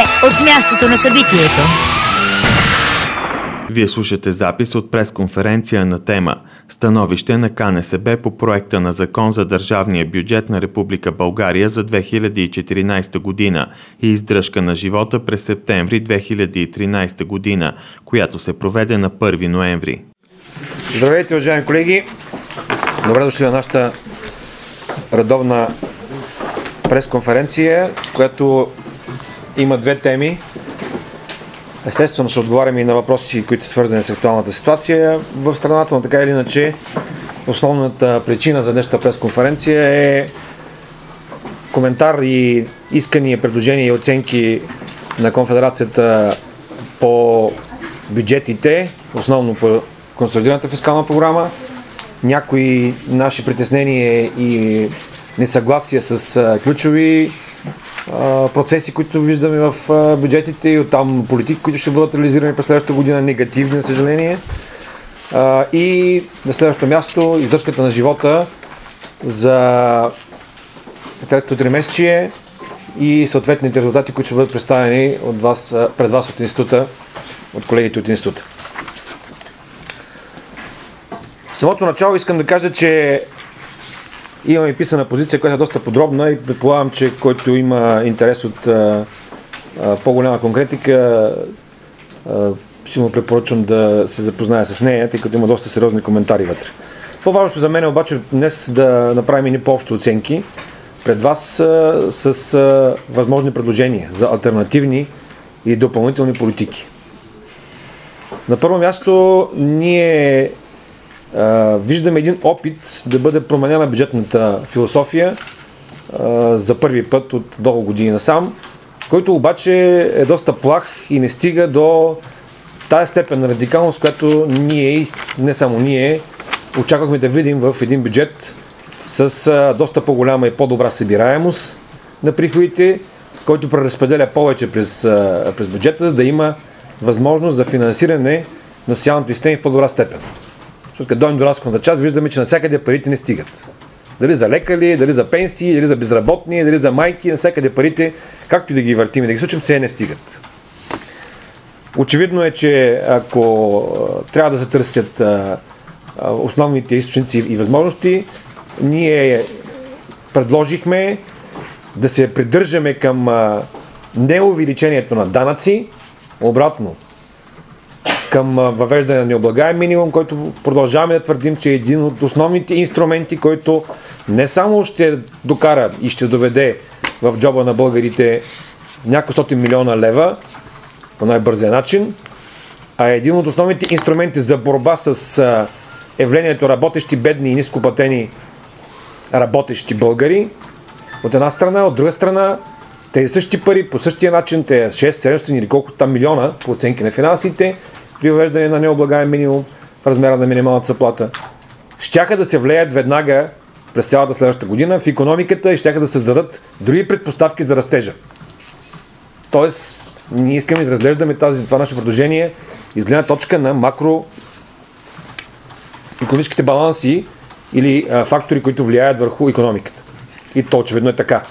от мястото на събитието. Вие слушате запис от пресконференция на тема «Становище на КНСБ по проекта на закон за държавния бюджет на Република България за 2014 година и издръжка на живота през септември 2013 година», която се проведе на 1 ноември. Здравейте, уважаеми колеги! Добре дошли на нашата редовна пресконференция, която има две теми. Естествено ще отговаряме и на въпроси, които са свързани с актуалната ситуация в страната, но така или иначе основната причина за днешната пресконференция е коментар и искания, предложения и оценки на Конфедерацията по бюджетите, основно по консолидираната фискална програма, някои наши притеснения и несъгласия с ключови процеси, които виждаме в бюджетите и оттам политики, които ще бъдат реализирани през следващата година, негативни, за съжаление. И на следващото място издръжката на живота за третото тримесечие и съответните резултати, които ще бъдат представени от вас, пред вас от института, от колегите от института. В самото начало искам да кажа, че имаме писана позиция, която е доста подробна и предполагам, че който има интерес от по-голяма конкретика, силно препоръчвам да се запознае с нея, тъй като има доста сериозни коментари вътре. По-важното за мен е обаче днес да направим и по-общи оценки пред вас с възможни предложения за алтернативни и допълнителни политики. На първо място ние виждаме един опит да бъде променена бюджетната философия за първи път от дълго години насам, който обаче е доста плах и не стига до тая степен на радикалност, която ние, не само ние, очаквахме да видим в един бюджет с доста по-голяма и по-добра събираемост на приходите, който преразпределя повече през бюджета, за да има възможност за финансиране на социалните системи в по-добра степен. Защото като дойдем до разходната част, виждаме, че навсякъде парите не стигат. Дали за лекари, дали за пенсии, дали за безработни, дали за майки, навсякъде парите, както и да ги въртим и да ги случим, все не стигат. Очевидно е, че ако трябва да се търсят основните източници и възможности, ние предложихме да се придържаме към неувеличението на данъци, обратно към въвеждане на необлагаем минимум, който продължаваме да твърдим, че е един от основните инструменти, който не само ще докара и ще доведе в джоба на българите няколко стотин милиона лева по най-бързия начин, а е един от основните инструменти за борба с явлението работещи, бедни и нископлатени работещи българи от една страна, от друга страна тези същи пари по същия начин, те 6-700 или колко там милиона по оценки на финансите, при въвеждане на необлагаем минимум в размера на минималната заплата, щяха да се влеят веднага през цялата следващата година в икономиката и щяха да създадат други предпоставки за растежа. Тоест, ние искаме да разглеждаме това наше предложение из гледна точка на макроикономическите баланси или фактори, които влияят върху икономиката. И то очевидно е така.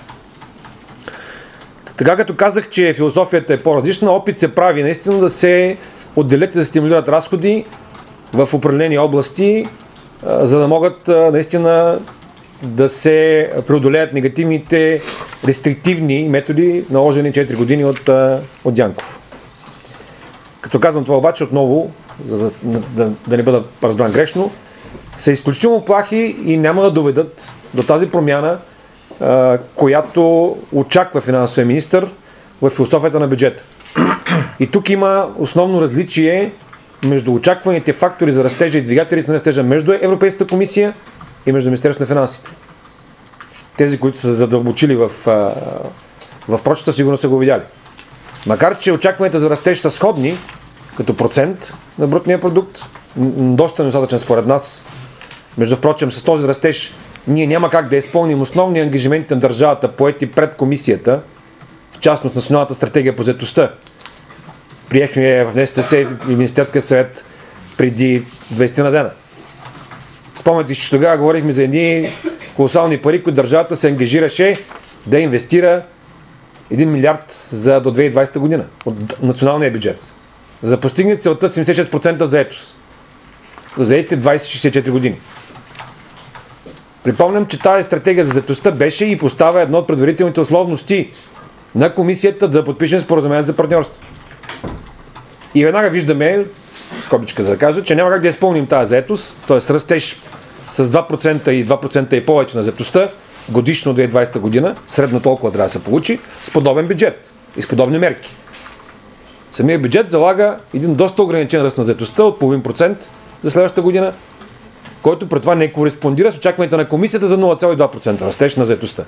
Така като казах, че философията е по-различна, опит се прави наистина да се отделят и да стимулират разходи в определени области, за да могат наистина да се преодолеят негативните рестриктивни методи, наложени 4 години от Дянков. Като казвам това обаче отново, за да не бъда разбран грешно, са изключително плахи и няма да доведат до тази промяна, която очаква финансовия министър в философията на бюджета. И тук има основно различие между очакваните фактори за растежа и двигателите на растежа между Европейската комисия и между Министерството на финансите. Тези, които са задълбочили в прочета, сигурно са го видяли. Макар че очакванията за растеж са сходни, като процент на брутния продукт, доста недостатъчен според нас. Между впрочем, с този растеж ние няма как да изпълним основни ангажименти на държавата, поети пред комисията, в частност Националната стратегия по заетостта. Приехме в НСТС и Министерския съвет преди 20 на дена. Спомняте, че тогава говорихме за едни колосални пари, които държавата се ангажираше да инвестира 1 милиард за до 2020 година от националния бюджет. За да постигне целта 76% заетост. За заетите 20-64 години. Припомням, че тази стратегия за заетостта беше и поставя едно от предварителните условности на комисията да подпишем споразумение за партньорство. И веднага виждаме, скобичка за да кажа, че няма как да изпълним тази заетост, т.е. растеж с 2% и 2% и повече на заетостта годишно 2020 година, средно толкова трябва да се получи, с подобен бюджет и с подобни мерки. Самият бюджет залага един доста ограничен ръст на заетостта от 0,5% за следващата година, който при това не кореспондира с очакванията на комисията за 0,2% растеж на заетостта.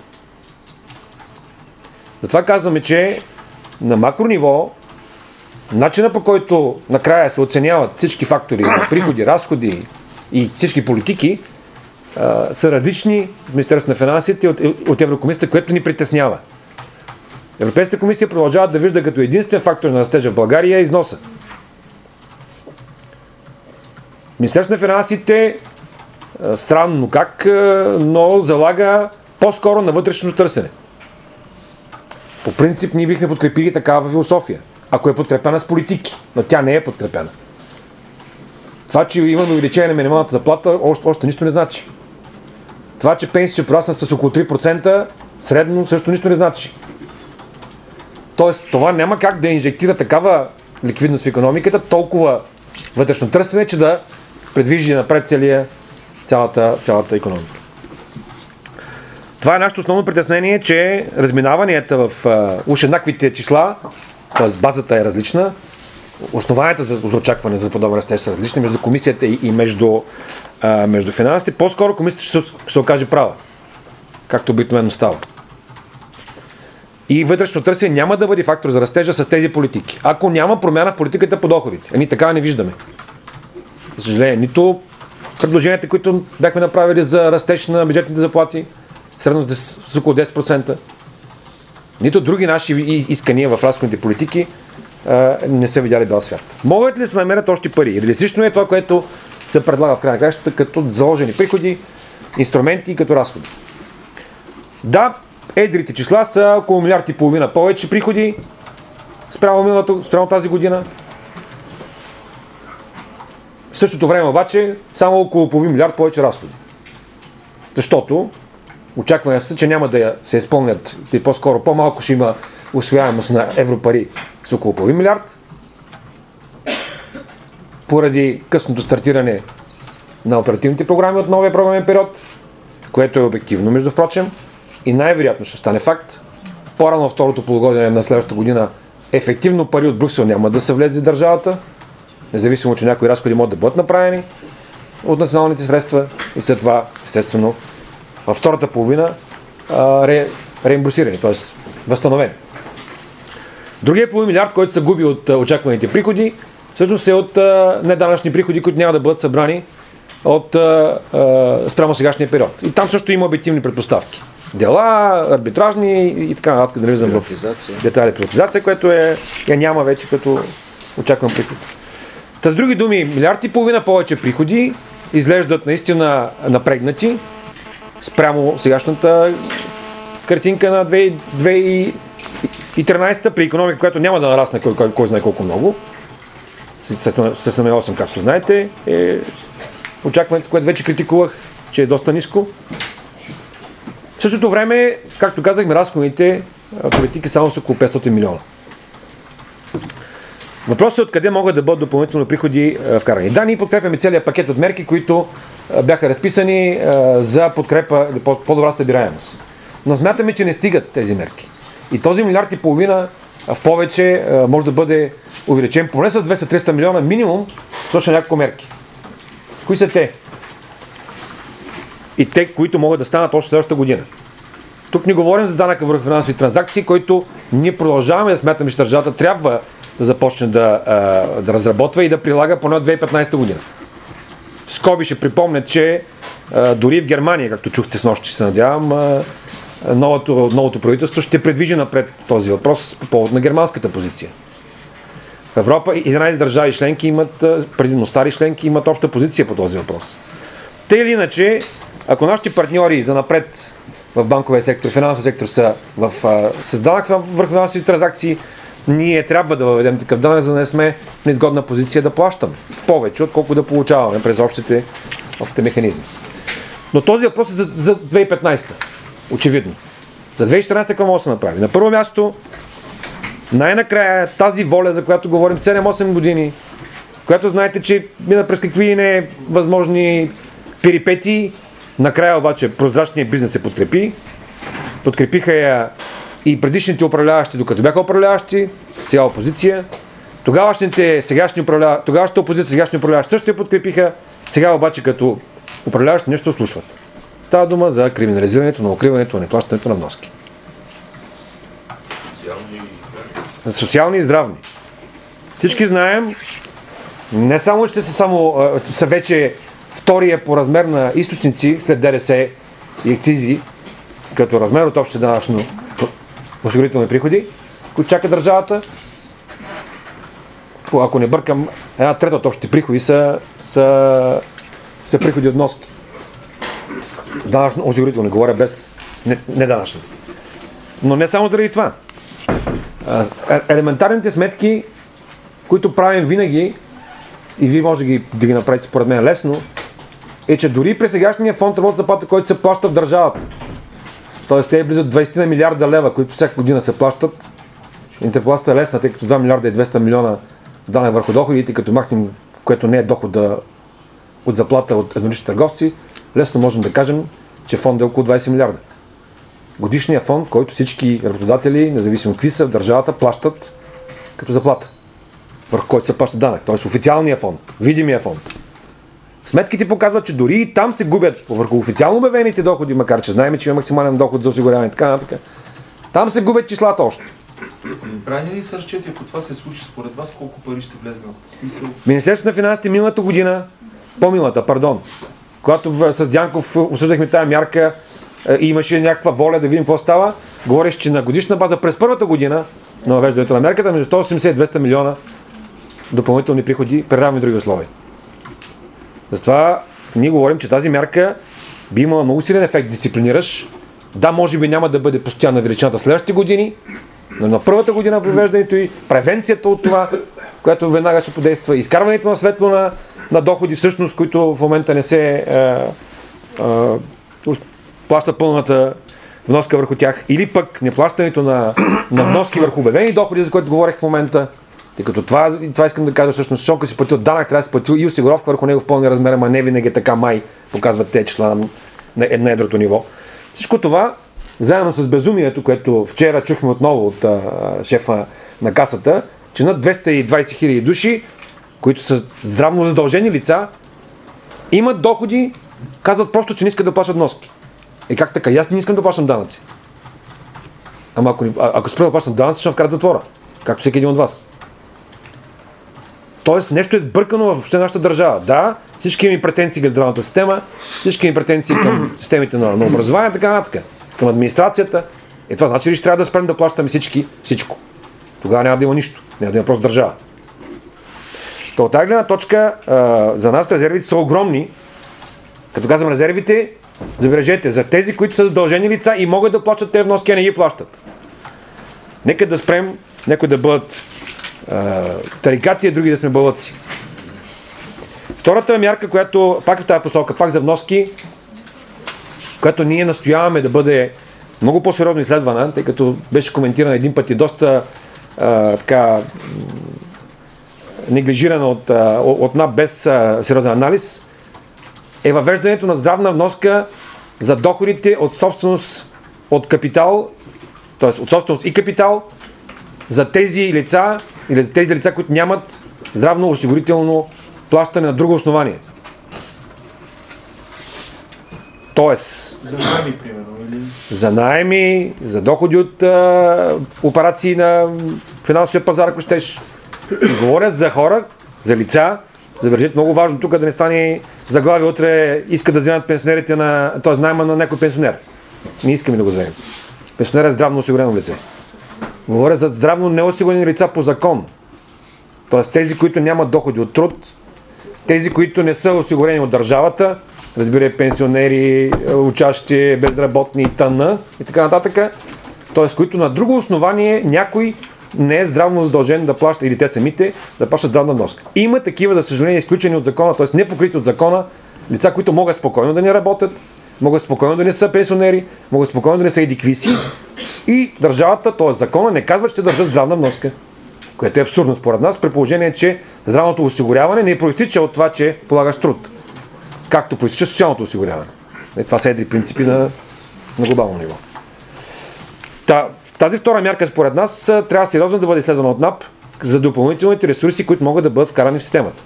Затова казваме, че на макро ниво начина, по който накрая се оценяват всички фактори, приходи, разходи и всички политики, са различни в Министерството на финансите от Еврокомисията, което ни притеснява. Европейската комисия продължава да вижда като единствен фактор на растежа в България износа. Министерството на финансите странно как, но залага по-скоро на вътрешно търсене. По принцип ние бихме подкрепили такава философия, ако е подкрепена с политики, но тя не е подкрепена. Това, че имаме увеличение на минималната заплата, още нищо не значи. Това, че пенсии ще пораснат с около 3%, средно също нищо не значи. Тоест, това няма как да инжектира такава ликвидност в икономиката, толкова вътрешно търсене, че да предвижи напред цялата икономика. Това е нашето основно притеснение, че разминаванията в уж еднаквите числа, т.е. базата е различна, основанията за очакване за подобен растеж са различни между комисията и между финансите. По-скоро комисията ще се окаже права, както обикновено става. И вътрешно търсене няма да бъде фактор за растежа с тези политики. Ако няма промяна в политиката по доходите. Ние така не виждаме. За съжаление, нито предложенията, които бяхме направили за растеж на бюджетните заплати, средно с около 10%, нито други наши искания в разходните политики не са видяли бял свят. Могат ли да се намерят още пари? Реалистично е това, което се предлага в края на кращата като заложени приходи, инструменти и като разходи. Да, едрите числа са около 1,5 милиарда повече приходи спрямо тази година. В същото време обаче само около 0,5 милиард повече разходи. Защото очакваме се, че няма да се изпълнят и по-скоро по-малко ще има усвояемост на европари с около 0,5 милиард. Поради късното стартиране на оперативните програми от новия програмен период, което е обективно, между впрочем, и най-вероятно ще стане факт. По-рано второто полугодие на следващата година ефективно пари от Брюксел няма да се влезе в държавата, независимо, че някои разходи могат да бъдат направени от националните средства и след това, естествено, във втората половина реимбурсирани, т.е. възстановени. Другия половин милиард, който се губи от очакваните приходи, всъщност е от неданъчни приходи, които няма да бъдат събрани спрямо сегашния период. И там също има обективни предпоставки. Дела, арбитражни и така нататък, да влизам в детайли, приватизация, което няма вече като очакван приход. С други думи, 1,5 милиарда повече приходи изглеждат наистина напрегнати спрямо сегашната картинка на 2013 при икономика, която няма да нарасне кой знае колко много. С 8, както знаете, е очакването, което вече критикувах, че е доста ниско. В същото време, както казахме, разходните политики само са около 500 милиона. Въпросът е откъде могат да бъдат допълнително приходи вкарани. Да, ние подкрепяме целият пакет от мерки, които бяха разписани за подкрепа или по-добра събираемост. Но смятаме, че не стигат тези мерки. И този 1,5 милиарда в повече може да бъде увеличен поне с 200-300 милиона минимум, слушам няколко мерки. Кои са те? И те, които могат да станат още следващата година. Тук не говорим за данъка върху финансови транзакции, който ние продължаваме да смятаме, че държавата трябва да започне да разработва и да прилага поне от 2015 година. В скоби ще припомня, че дори в Германия, както чухте с нощи, се надявам, новото правителство ще предвижи напред този въпрос по повод на германската позиция. В Европа 11 държави членки имат, предимно стари членки, имат обща позиция по този въпрос. Те или иначе, ако нашите партньори занапред в банковия сектор, финансовия сектор са с данък върху финансови транзакции, ние трябва да въведем такъв данък, за да не сме в неизгодна позиция да плащаме повече, отколко да получаваме през общите механизми. Но този въпрос е за 2015. Очевидно. За 2014 какво може да се направи? На първо място, най-накрая тази воля, за която говорим 7-8 години, която знаете, че мина през какви не възможни перипетии, накрая обаче прозрачният бизнес се подкрепи. Подкрепиха я и предишните управляващи, докато бяха управляващи, сега опозиция. Тогавашните опозиция, сегашни управляващи също я подкрепиха, сега обаче като управляващи нещо слушват. Става дума за криминализирането на укриването, на неплащането на вноски. Социални и здравни. Всички знаем, не само ще са вече втория по размер на източници след ДДС и акцизи, като размер от общите данъчно осигурителни приходи, които чака държавата. Ако не бъркам, 1/3 от общите приходи са приходи от вноски. Данъчно осигурителни, говоря без неданъчните. Но не само заради това. Елементарните сметки, които правим винаги, и вие може да ги направите според мен лесно, е, че дори при сегашния фонд работна заплата, който се плаща в държавата, т.е. те е близо 20 милиарда лева, които всяка година се плащат, интерполацията е лесна, тъй като 2 милиарда и 200 милиона данък върху доходите, като махнем, в което не е доход от заплата от еднолични търговци, лесно можем да кажем, че фонд е около 20 милиарда. Годишният фонд, който всички работодатели, независимо какви са в държавата, плащат като заплата, върху който се плаща данък, т.е. официалния фонд, видимия фонд. Сметките показват, че дори и там се губят върху официално обявените доходи, макар че знаем, че има максимален доход за осигуряване и така нататък. Там се губят числата още. Правилни ли са разчети, ако това се случи според вас, колко пари ще влезнат? Министерството на финансите миналата година, когато с Дянков обсъждахме тая мярка и имаше някаква воля да видим какво става, говориш, че на годишна база през първата година на въвеждането на мярката между 180 и 200 милиона допълнителни приходи при равни други условия. Затова ние говорим, че тази мярка би имала много силен ефект, дисциплинираш. Да, може би няма да бъде постоянна величината следващите години, но на първата година провеждането и превенцията от това, която веднага ще подейства, изкарването на светло на доходи, всъщност, които в момента не се плаща пълната вноска върху тях, или пък неплащането на вноски върху обявени доходи, за които говорих в момента. Тъй като това искам да кажа всъщност, защото си платил данък, трябва да си платил и осигуровка върху него в пълния размер, ама не винаги е така, май показват тези числа на едрото ниво. Всичко това, заедно с безумието, което вчера чухме отново от шефа на касата, че над 220 хиляди души, които са здравно задължени лица, имат доходи, казват просто, че не искат да плащат вноски. И как така? Аз не искам да плащам данъци. Ама ако спра да плащам данъци, ще ме вкарат затвора. Както всеки един от вас. Тоест нещо е сбъркано въобще нашата държава. Да, всички имаме претенции към здравната система, всички имаме претенции към системите на образование, така нататък, към администрацията. Това значи ли ще трябва да спрем да плащаме всичко. Тогава няма да има нищо. Няма да има просто държава. От тази гледна точка за нас резервите са огромни. Като казвам резервите, забележете, за тези, които са задължени лица и могат да плащат тези вноски, а не ги плащат. Нека да спрем някои да бъдат тарикати, а други да сме бълъци. Втората мярка, която пак в тази посока, пак за вноски, която ние настояваме да бъде много по-сериозно изследвана, тъй като беше коментирана един път и доста неглижирана от НАП без сериозен анализ, е въвеждането на здравна вноска за доходите от собственост от капитал, т.е. от собственост и капитал, за тези лица или за тези лица, които нямат здравно-осигурително плащане на друго основание. Тоест, за наеми, примерно, или? За наеми, за доходи от операции на финансовия пазар, ако щеш. Говоря за хора, за лица, забележете, много важно тук да не стане заглавие утре, искат да вземат пенсионерите т.е. найма на някой пенсионер. Не искаме да го вземем. Пенсионер е здравно осигурено лице. Говоря за здравно неосигурени лица по закон. Т.е. тези, които нямат доходи от труд, тези, които не са осигурени от държавата, разбира пенсионери, учащи, безработни, тъна и така нататък. Т.е. които на друго основание някой не е здравно задължен да плаща, или те самите, да плащат здравна вноска. Има такива, за съжаление, изключени от закона, т.е. не покрити от закона, лица, които могат спокойно да не работят, могат спокойно да не са пенсионери, могат спокойно да не са едиквиси и държавата, т.е. закона, не казва, че държат здравна вноска. Което е абсурдно според нас, при положение, че здравното осигуряване не проистича от това, че полагаш труд. Както проистича социалното осигуряване. Това са едри принципи на глобално ниво. Тази втора мярка, според нас, трябва сериозно да бъде изследвана от НАП за допълнителните ресурси, които могат да бъдат вкарани в системата.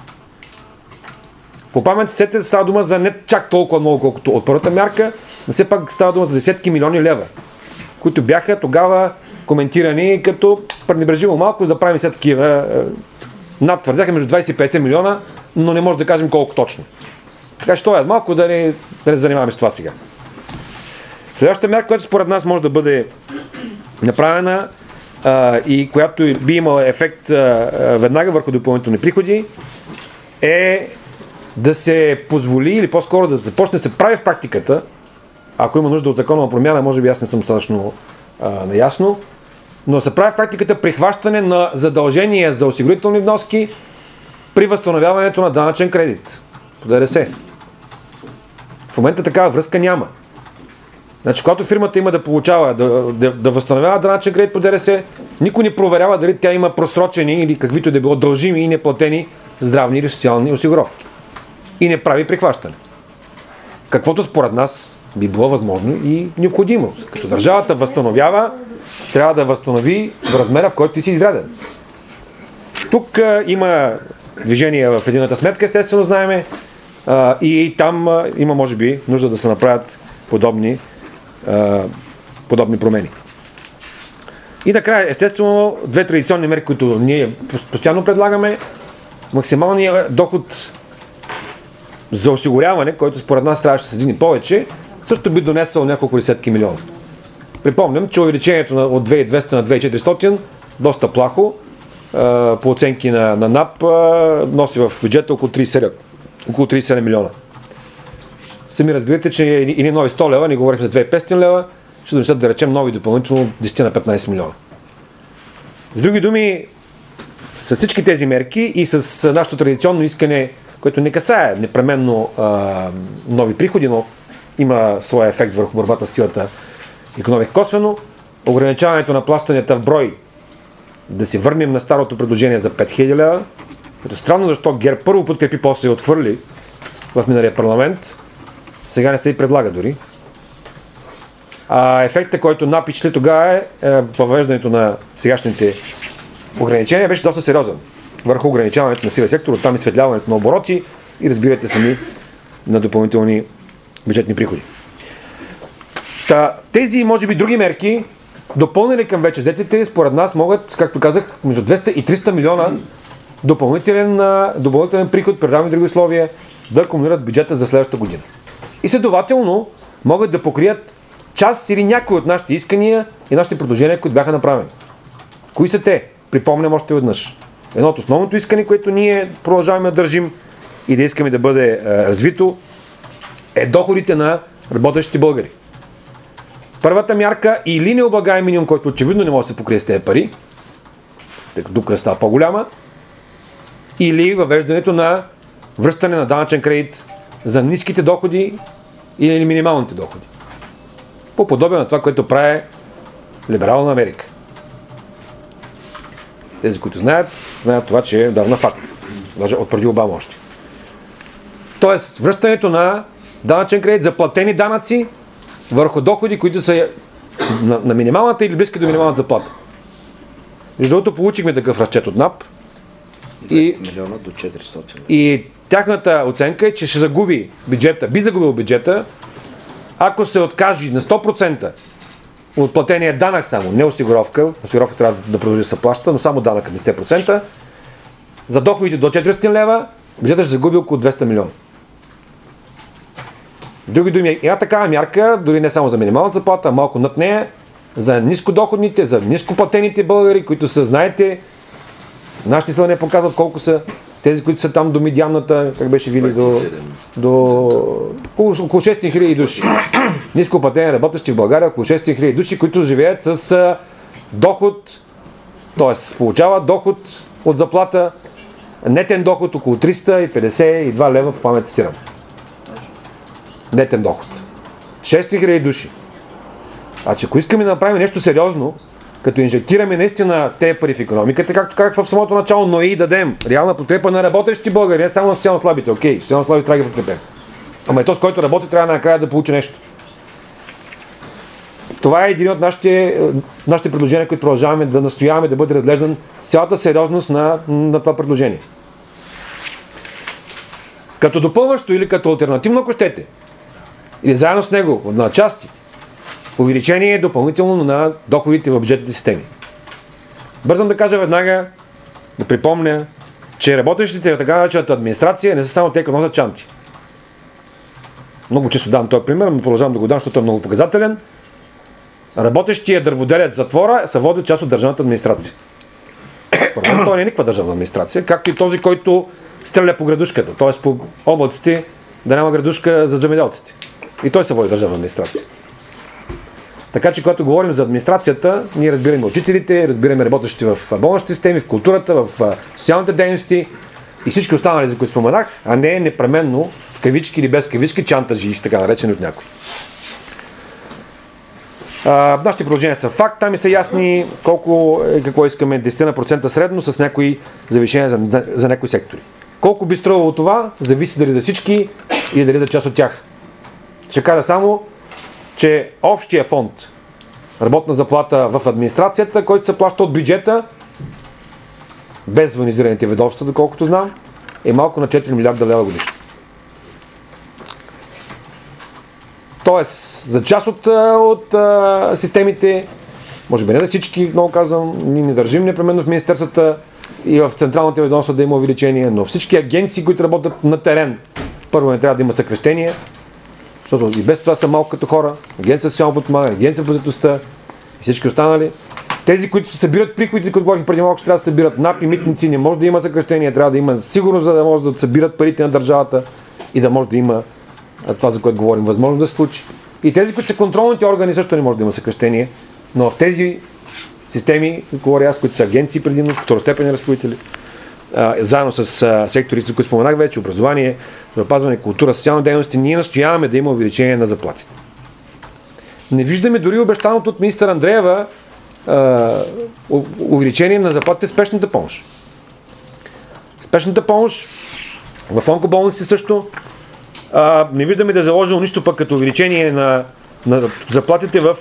По памет сетите става дума за не чак толкова много, колкото от първата мярка, но все пак става дума за десетки милиони лева, които бяха тогава коментирани като пренебрежимо малко, за да правим все такива. НАП твърдяха между 20 и 50 милиона, но не може да кажем колко точно. Така че това е малко да не занимаваме с това сега. Следващата мярка, която според нас може да бъде направена и която би имала ефект веднага върху допълнителни приходи, е да се позволи или по-скоро да започне да се прави в практиката, ако има нужда от законова промяна, може би аз не съм достатъчно наясно, но да се прави в практиката прихващане на задължения за осигурителни вноски при възстановяването на данъчен кредит по ДДС. В момента такава връзка няма. Значи, когато фирмата има да получава, да възстановява данъчен кредит по ДДС, никой не проверява дали тя има просрочени или каквито да било дължими и неплатени здравни или социални осигуровки. И не прави прихващане. Каквото според нас би било възможно и необходимо. Като държавата възстановява, трябва да възстанови в размера, в който ти си изряден. Тук има движение в едината сметка, естествено знаеме, и там има, може би, нужда да се направят подобни промени. И накрая, естествено, две традиционни мерки, които ние постоянно предлагаме. Максималният доход за осигуряване, който според нас трябваше да се дигне повече, също би донесъл няколко десетки милиона. Припомням, че увеличението от 2200 на 2400 доста плахо, по оценки на НАП, носи в бюджета около 37 милиона. Сами разбирате, че или нови 100 лева, не говорихме за 2500 лева, ще донесат, да речем, нови допълнително 10 на 15 милиона. С други думи, с всички тези мерки и с нашето традиционно искане, което не касае непременно нови приходи, но има своя ефект върху борбата с силата икономика косвено, ограничаването на плащанията в брой, да се върнем на старото предложение за 5000 лева, като странно защо ГЕРБ първо подкрепи, после и отхвърли в миналия парламент, сега не се и предлага дори. Ефектът, който напичли тогава въвеждането на сегашните ограничения, беше доста сериозен върху ограничаването на силия сектор, оттам изсветляването на обороти и разбирате сами на допълнителни бюджетни приходи. Тези, може би, други мерки, допълнени към вече взетите, според нас могат, както казах, между 200 и 300 милиона допълнителен приход при равни други условия да акумулират бюджета за следващата година. И следователно могат да покрият част или някои от нашите искания и нашите предложения, които бяха направени. Кои са те? Припомням още веднъж. Едно от основното искане, което ние продължаваме да държим и да искаме да бъде развито, е доходите на работещите българи. Първата мярка или необлагаем минимум, който очевидно не може да се покрие с тези пари, тъй като дупка става по-голяма, или въвеждането на връщане на данъчен кредит за ниските доходи или минималните доходи. По подобие на това, което прави либерална Америка. Тези, които знаят това, че е давна факт. Даже от преди Обама още. Тоест, връщането на данъчен кредит за платени данъци върху доходи, които са на минималната или близки до минималната заплата. Между другото, получихме такъв разчет от НАП. 200 милиона до 400. И тяхната оценка е, че ще загуби бюджета, би загубил бюджета, ако се откаже на 100% от платения данък само, не осигуровка, осигуровка трябва да продължи да се плаща, но само данък 10%, за доходите до 400 лева, бюджета ще загуби около 200 милиона. С други думи, една такава мярка, дори не само за минималната заплата, а малко над нея, за нискодоходните, за нископлатените българи, които са, знаете, нашите изследвания показват колко са, Тези, които са там до медианната, как беше вили, до около 6000 души. Нископлатени работещи в България, около 6000 души, които живеят с доход, т.е. получават доход от заплата, нетен доход около 352 лева, по памет цитирам. Нетен доход. 6000 души. Значи, ако искаме да направим нещо сериозно, като инжектираме наистина тези пари в икономиката, както казах в самото начало, но и дадем реална подкрепа на работещи българи, не само на социално слабите. Окей, социално слабите трябва да ги подкрепим. Ама и този, който работи, трябва накрая да получи нещо. Това е един от нашите предложения, които продължаваме да настояваме да бъде разглеждан с цялата сериозност на това предложение. Като допълващо или като алтернативно, ако щете, или заедно с него, на части, увеличение допълнително на доходите в бюджетните системи. Бързам да кажа веднага, да припомня, че работещите в така наречената администрация не са само те, като носят чанти. Много често давам този пример, но продължавам да го дам, защото е много показателен. Работещия дърводелец в затвора се води част от държавната администрация. Първо, той не е никаква държавна администрация, както и този, който стреля по градушката, т.е. по облаците, да няма градушка за земеделците. И той се води държавна администрация. Така че, когато говорим за администрацията, ние разбираме учителите, разбираме работещи в болничните системи, в културата, в социалните дейности и всички останали, за които споменах, а не непременно в кавички или без кавички чантажи, така наречени от някой. Нашите предложения са факт, там и са ясни колко и какво искаме, 10% средно с някои завишения за някои сектори. Колко би струвало това, зависи дали за всички или дали за част от тях. Ще кажа само, че общия фонд работна заплата в администрацията, който се плаща от бюджета, без военизираните ведомства, доколкото знам, е малко на 4 милиарда лева годишно. Тоест, за част от системите, може би не за всички, много казвам, ние не държим непременно в министерствата и в централните ведомства да има увеличение, но всички агенции, които работят на терен, първо не трябва да има съкращение, защото и без това са малко като хора, агенция за социално подпомагане, агенция по заетостта и всички останали. Тези, които събират приходите, които говорих преди малко, ще трябва да събират НАП и митници, не може да има съкращение, трябва да има сигурност, за да може да събират парите на държавата и да може да има това, за което говорим, възможно да се случи. И тези, които са контролните органи, също не може да има съкращение, но в тези системи, говоря аз, които са агенции предимно, второстепенни разпоредители, заедно с секторите, за които споменах вече, образование, здравеопазване, култура, социални дейности, ние настояваме да има увеличение на заплатите. Не виждаме дори обещаното от министър Андреева увеличение на заплатите в спешната помощ. Спешната помощ в онкоболници също не виждаме да е заложено нищо пък като увеличение на заплатите в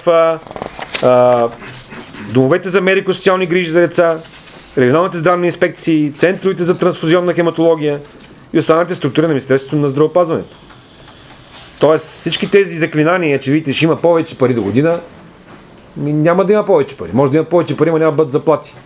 домовете за медико-социални грижи за деца, регионалните здравни инспекции, центровете за трансфузионна хематология и останалите структури на Министерството на здравеопазването. Тоест всички тези заклинания, че видите, ще има повече пари до година, няма да има повече пари. Може да има повече пари, но няма да бъдат заплати.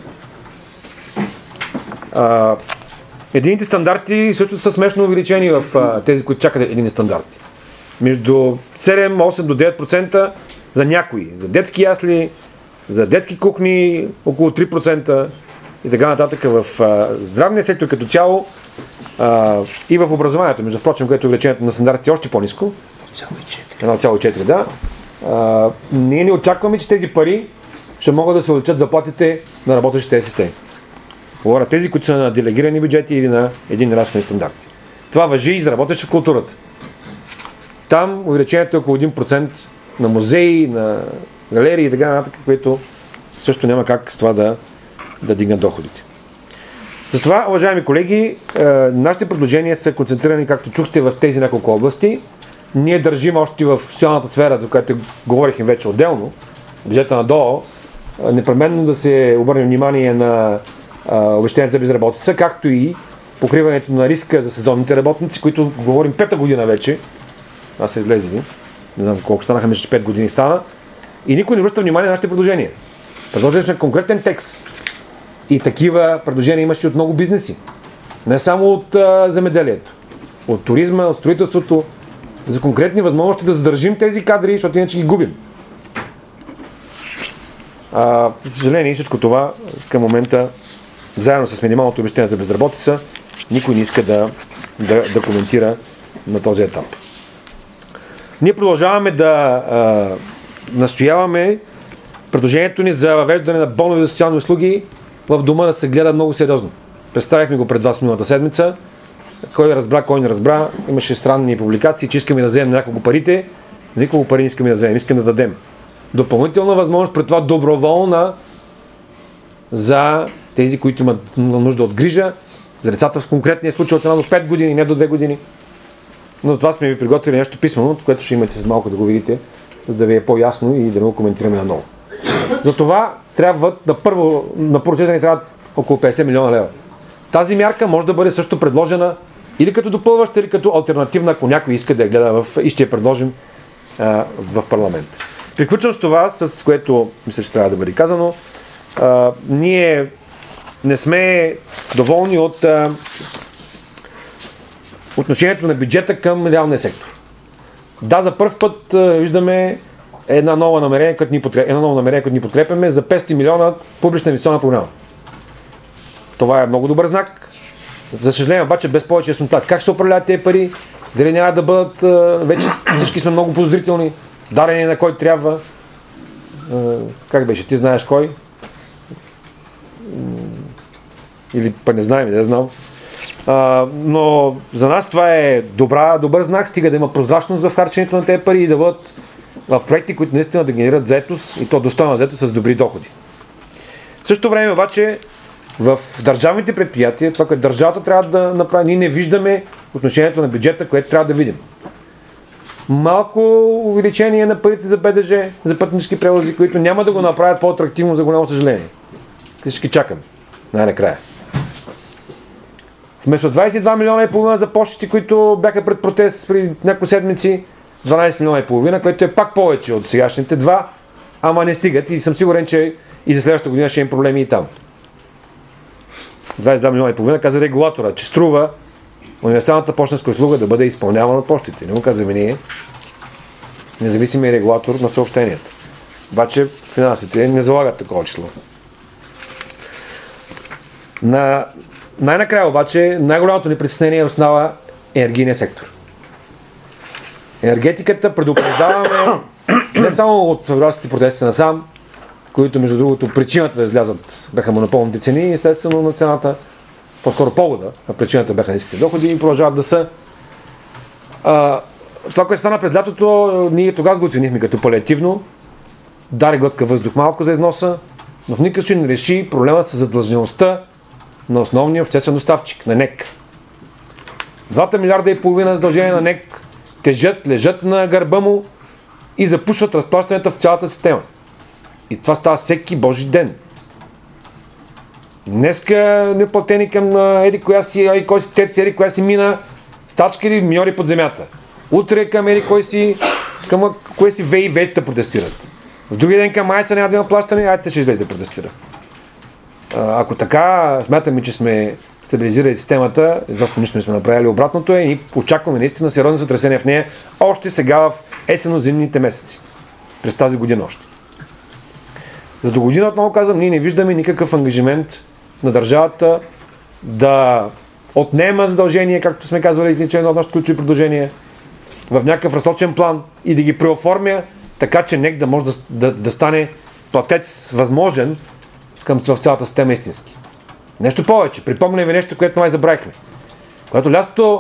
Едините стандарти също са смешно увеличени в тези, които чакат едини стандарти. Между 7, 8 до 9% за някои. За детски ясли, за детски кухни около 3% и така нататък. В здравния сектор като цяло и в образованието, между впрочем, което увеличението на стандартите е още по-ниско. 1,4, да. Ние не очакваме, че тези пари ще могат да се увеличат заплатите на работещите тези системи. Говоря тези, които са на делегирани бюджети или на един разходни стандарти. Това важи и за работещи в културата. Там увеличението е около 1% на музеи, на галерии и така нататък, което също няма как с това да дигнат доходите. Затова, уважаеми колеги, нашите предложения са концентрирани, както чухте, в тези няколко области. Ние държим още в социалната сфера, за която говорихме вече отделно, бюджета на ДОО, непременно да се обърне внимание на обезщетението за безработица, както и покриването на риска за сезонните работници, които говорим 5-та година вече. Аз са излезли. Не знам колко станаха, между 5 години стана. И никой не връща внимание на нашите предложения. Предложили сме конкретен текст. И такива предложения имаше от много бизнеси. Не само от земеделието. От туризма, от строителството. За конкретни възможности да задържим тези кадри, защото иначе ги губим. За съжаление, всичко това към момента, заедно с минималното обезщетение за безработица, никой не иска да коментира на този етап. Ние продължаваме да настояваме предложението ни за въвеждане на бонове за социални услуги в дома да се гледа много сериозно. Представихме го пред вас миналата седмица. Кой разбра, кой не разбра. Имаше странни публикации, че искаме да вземем няколко парите. Николко пари не искаме да вземем, искаме да дадем. Допълнителна възможност, пред това доброволна за тези, които имат нужда от грижа, за децата в конкретния случай от 1 до 5 години, не до 2 години. Но за това сме ви приготвили нещо писмено, което ще имате след малко да го видите, за да ви е по-ясно и да не го коментираме наново. Затова трябва на първо четене трябва около 50 милиона лева. Тази мярка може да бъде също предложена или като допълваща, или като алтернативна, ако някой иска да я гледа и ще я предложим в парламент. Приключвам с това, с което мисля, че трябва да бъде казано. Ние не сме доволни от отношението на бюджета към реалния сектор. Да, за първ път виждаме едно ново намерение, което ни подкрепяме за 500 милиона публична инвестиционна програма. Това е много добър знак. За съжаление обаче без повече яснота. Как ще се управляват тези пари? Дали няма да бъдат... Вече всички сме много подозрителни. Дарени на кой трябва. Как беше? Ти знаеш кой? Или па не знаем, не знам. Но за нас това е добър знак, стига да има прозрачност в харченето на тези пари и да бъдат в проекти, които наистина да генерират заетост и то достойна заетост с добри доходи. В същото време обаче в държавните предприятия, това, което държавата трябва да направи, ние не виждаме отношението на бюджета, което трябва да видим. Малко увеличение на парите за БДЖ, за пътнически превози, които няма да го направят по-атрактивно, за голямо съжаление. Всички чакаме. Най-накрая. Вместо 22 милиона и половина за почти, които бяха пред протест преди няколко седмици, 12 милиона и половина, което е пак повече от сегашните 2, ама не стигат и съм сигурен, че и за следващата година ще има проблеми и там. 22 милиона и половина каза регулатора, че струва универсалната пощенска услуга да бъде изпълнявана от почтите. Не го казваме ние, независимия регулатор на съобщенията. Обаче финансите не залагат такова число. Най-накрая обаче най-голямото ни притеснение остава енергийния сектор. Енергетиката предупреждаваме не само от февруарските протести насам, които между другото причината да излязат бяха монополните цени, естествено на цената, по-скоро повода на причината бяха ниските доходи и продължават да са. Това, което стана през лятото, ние тогава го оценихме като палиативно, даде глътка въздух малко за износа, но в никакъв случай не реши проблема с задлъжнялостта на основния обществен доставчик, на НЕК. 2 милиарда и половина задължения на НЕК лежат на гърба му и запушват разплащането в цялата система. И това става всеки божи ден. Днеска неплатени към еди коя си тец, еди коя си мина, стачка или миньори под земята. Утре към еди към кое си ВИВ-та протестират. В другия ден към Айца няма да има плащане, Айца ще излезе да протестира. Ако така смятаме, че сме стабилизирали системата, защото нищо не сме направили обратното и ние очакваме наистина сериозно сътресение в нея още сега в есенно-зимните месеци. През тази година още. За до година, отново казвам, ние не виждаме никакъв ангажимент на държавата да отнема задължения, както сме казвали, че едно от нашите ключови предложения, в някакъв разсрочен план и да ги преоформя, така че НЕК да може да стане платец възможен в цялата система истински. Нещо повече. Припомням ви нещо, което май забравихме. Когато лятото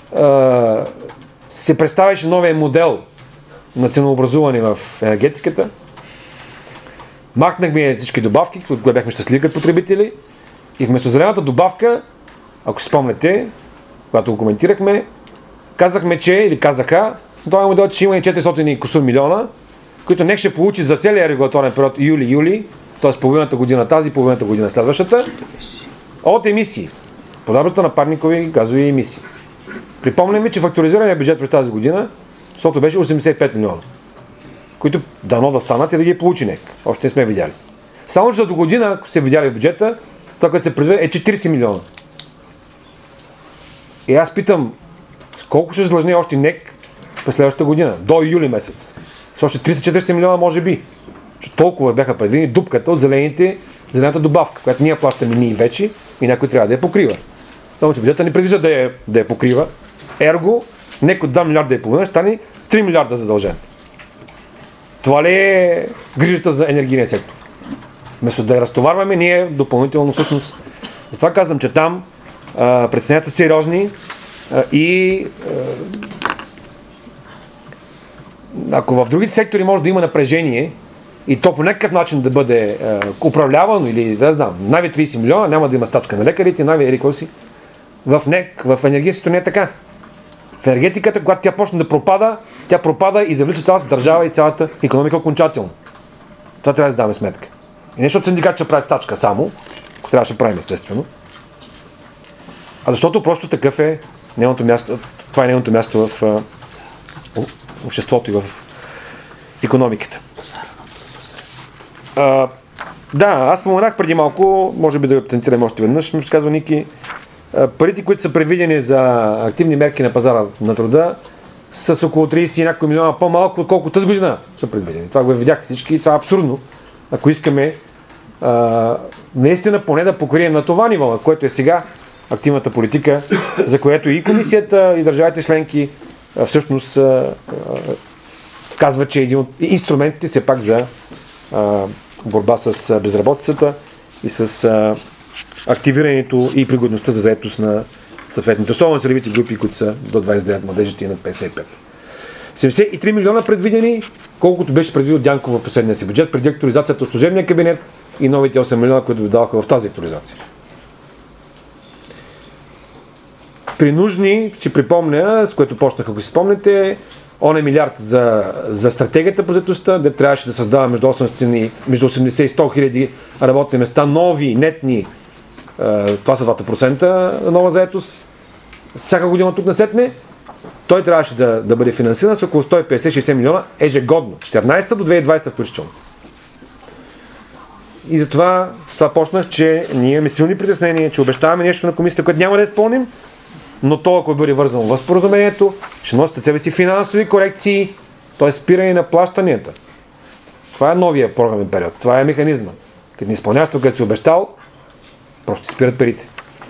се представяше новия модел на ценообразуване в енергетиката, махнахме всички добавки, които бяхме щастливи като потребители и вместо зелената добавка, ако си спомняте, когато го коментирахме, казаха в този модел, че има и 400 и кусур милиона, които НЕК ще получи за целия регулаторен период юли, т.е. половината година тази, половината година следващата, от емисии. Продажбата на парникови газови емисии. Припомням ви, че фактуризираният бюджет през тази година, защото беше 85 милиона, които дано да станат и да ги получи НЕК. Още не сме видяли. Само че за до година, ако сте видяли бюджета, това, което се предвижда, е 40 милиона. И аз питам, с колко ще задлъжне още НЕК през следващата година, до юли месец? С още 340 милиона може би. Че толкова бяха предвидени дупката от зелената добавка, която ние плащаме ние вече и някой трябва да я покрива. Само че бюджета не предвижда да я покрива. Ерго, неко 2 милиарда и половина, ще стане 3 милиарда задължен. Това ли е грижата за енергийния сектор? Вместо да я разтоварваме, ние допълнително всъщност. Затова казвам, че там притесненията са сериозни и ако в другите сектори може да има напрежение и то по някакъв начин да бъде управлявано или да знам, Нави 30 милиона, няма да има стачка на лекарите, Нави или кой си. В енергийния сектор не е така. В енергетиката, когато тя почне да пропада, тя пропада и завлича цялата държава и цялата икономика окончателно. Това трябва да даваме сметка. И не защото синдикат ще прави стачка само, ако трябваше да правим естествено, а защото просто такъв е нейното място, това е нейното място в обществото и в икономиката. Да, аз споменах преди малко, може би да акцентираме още веднъж, ми казва Ники, парите, които са предвидени за активни мерки на пазара на труда, са с около 30 и няколко милиона по-малко, отколко тази година са предвидени. Това го видяхте всички и това е абсурдно. Ако искаме наистина поне да покрием на това ниво, на което е сега активната политика, за което и комисията, и държавите членки всъщност казва, че е един от инструментите все пак за борба с безработицата и с активирането и пригодността за заетост на съответните, особено целевите групи, които са до 29 младежите и над 55. 73 милиона предвидени, колкото беше предвидил Дянков в последния си бюджет, преди актуализацията от служебния кабинет и новите 8 милиона, които додаваха в тази актуализация. При нужни, ще припомня, с което почнах, ако си спомняте, он е милиард за стратегията по заетостта, де трябваше да създава между 80 и 100 хиляди работни места, нови, нетни, това са 2% нова заетост. Всяка година тук насетне, той трябваше да бъде финансиран с около 150-60 милиона ежегодно, 14 до 2020 включително. И затова с това почнах, че ние имаме силни притеснения, че обещаваме нещо на комисията, което няма да изпълним, но то, ако бъде вързано в споразумението, ще носи след себе си финансови корекции, т.е. спиране на плащанията. Това е новия програмен период, това е механизма. Като не изпълняваш това, което си обещал, просто спират парите.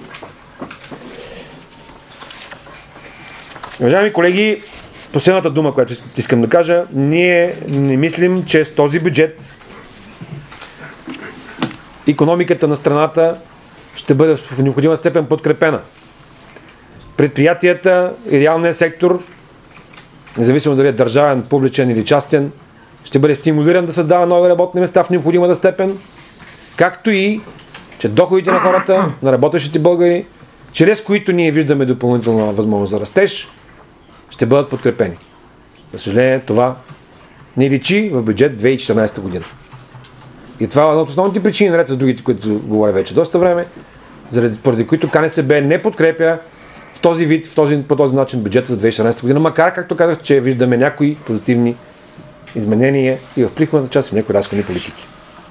Уважаеми колеги, последната дума, която искам да кажа, ние не мислим, че с този бюджет икономиката на страната ще бъде в необходима степен подкрепена. Предприятията и реалният сектор, независимо дали е държавен, публичен или частен, ще бъде стимулиран да създава нови работни места в необходимата степен, както и че доходите на хората, на работещите българи, чрез които ние виждаме допълнителна възможност за растеж, ще бъдат подкрепени. За съжаление, това не личи в бюджет 2014 година. И това е една от основните причини, наред с другите, които говоря вече доста време, поради които КНСБ не подкрепя в този вид, по този начин бюджета за 2014 година, макар, както казах, че виждаме някои позитивни изменения и в приходната част и в някои разходни политики.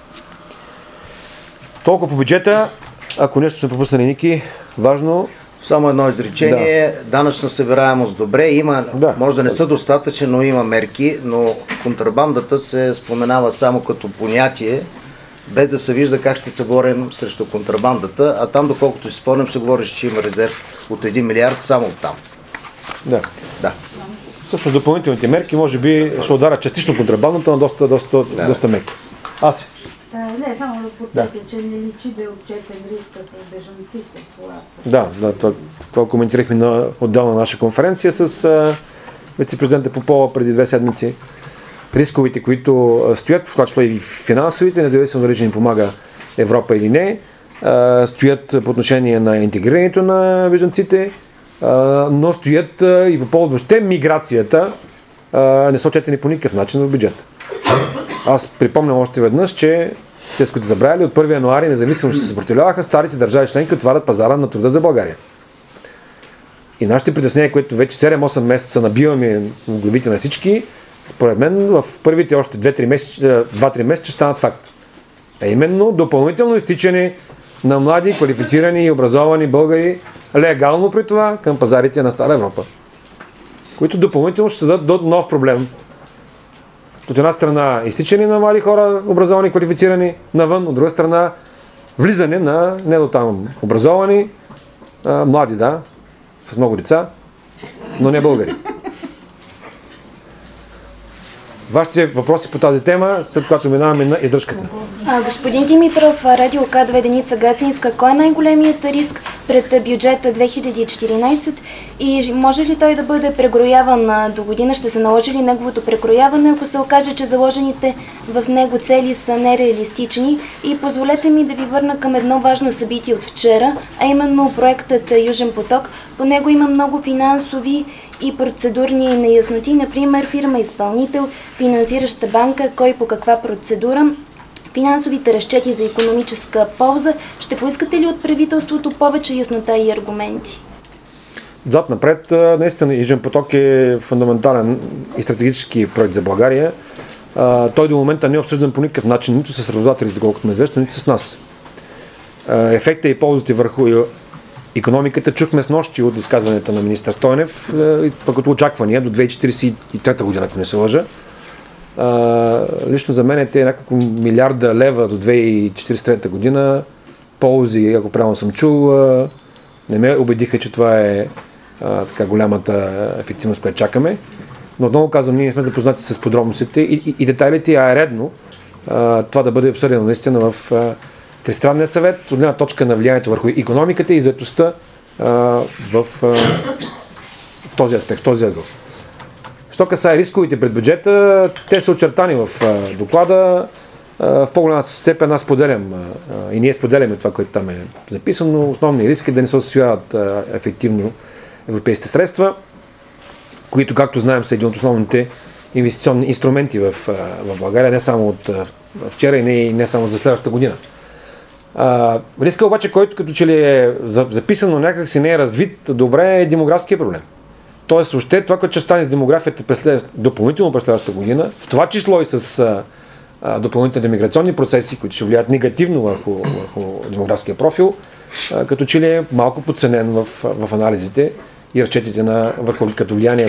Толкова по бюджета, ако нещо сме пропуснали, Ники, важно. Само едно изречение, данъчна събираемост добре, има, може да не са достатъчни, но има мерки, но контрабандата се споменава само като понятие, без да се вижда как ще се борим срещу контрабандата, а там, доколкото си спомням, се говори, че има резерв от 1 милиард само от там. Да. Да. Всъщност допълнителните мерки може би ще ударят частично контрабандата, но доста меко. Аси. Не, само да подсетя, че не личи да е отчетен риска с бежанците. Да, това коментирахме отделна наша конференция с вице-президента Попова преди 2 седмици. Рисковите, които стоят, в това число и финансовите, независимо дали ни помага Европа или не, стоят по отношение на интегрирането на бежанците, но стоят и по повод въобще миграцията, не са отчетени по никакъв начин в бюджета. Аз припомням още веднъж, че те, с които забравили, от 1 януари, независимо, че се съпротивляваха, старите държави членки отварят пазара на труда за България. И нашите притеснения, които вече 7-8 месеца набиваме в главите на всички, според мен в първите още 2-3 месеца ще станат факт. А именно допълнително изтичане на млади, квалифицирани и образовани българи, легално при това, към пазарите на Стара Европа, които допълнително ще създадат до нов проблем. От една страна изтичане на млади хора, образовани, квалифицирани навън, от друга страна влизане на не до там образовани Млади, да, с много деца, но не българи. Вашите въпроси по тази тема, след когато минаваме на издръжката. Господин Димитров, Радио К2 Деница Гацинска, кой е най-големият риск пред бюджета 2014 и може ли той да бъде прекрояван до година? Ще се наложи ли неговото прекрояване, ако се окаже, че заложените в него цели са нереалистични? И позволете ми да ви върна към едно важно събитие от вчера, а именно проектът Южен поток. По него има много финансови и процедурни неясноти, например фирма-изпълнител, финансираща банка, кой по каква процедура, финансовите разчети за икономическа полза. Ще поискате ли от правителството повече яснота и аргументи? Зад напред, наистина Южен поток е фундаментален и стратегически проект за България. Той до момента не е обсъждан по никакъв начин, нито с работодателите, колкото ме известно, нито с нас. Ефекта и ползите върху икономиката чухме с нощи от изказването на министър Стойнев, пък като очаквания до 2043 година, ако не се лъжа. Лично за мен те няколко милиарда лева до 2043 година ползи, ако правилно съм чул, не ме убедиха, че това е така голямата ефективност, която чакаме. Но отново казвам, ние не сме запознати с подробностите и детайлите, а е редно това да бъде обсъдено наистина в Тристранния съвет, от една точка на влиянието върху икономиката и заетостта в този аспект, в този ъгъл. Що касае рисковите пред бюджета, те са очертани в доклада. В по-голяма степен аз споделям и ние споделяме това, което там е записано. Основният риск е да не се освояват ефективно европейските средства, които, както знаем, са един от основните инвестиционни инструменти в България, не само от вчера и не само за следващата година. Риска обаче, който като че ли е записано някак си не е развит добре, е демографския проблем. Тоест, въобще това, което ще стане с демографията допълнително през следващата година, в това число и с допълнителни миграционни процеси, които ще влияят негативно върху демографския профил, като че ли е малко подценен в анализите и разчетите като влияние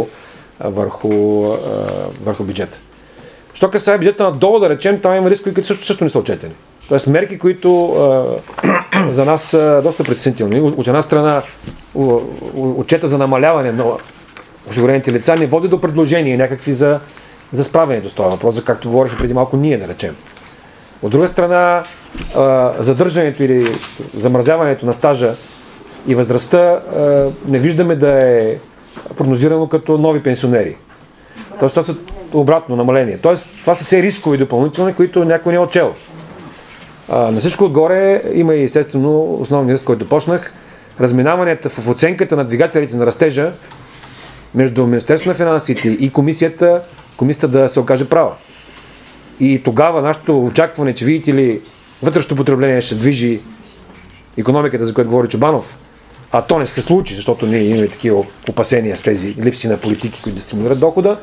върху бюджета. Що касае бюджета надолу, да речем, там има рискови, които също не са отчетени. Тоест мерки, които за нас са доста притеснителни. От една страна, отчета за намаляване на осигурените лица не води до предложения някакви за справянето с това въпрос, за както говорихме преди малко ние, да речем. От друга страна, задържането или замразяването на стажа и възрастта не виждаме да е прогнозирано като нови пенсионери. Тоест, това са обратно намаление. Тоест, това са все рискови допълнителни, които някой не е отчел. На всичко отгоре има и естествено основния риск, който почнах. Разминаванията в оценката на двигателите на растежа между Министерството на финансите и комисията да се окаже права. И тогава нашето очакване, че видите ли вътрешното потребление ще движи икономиката, за която говори Чобанов, а то не се случи, защото ние имаме такива опасения с тези липси на политики, които да стимулират дохода,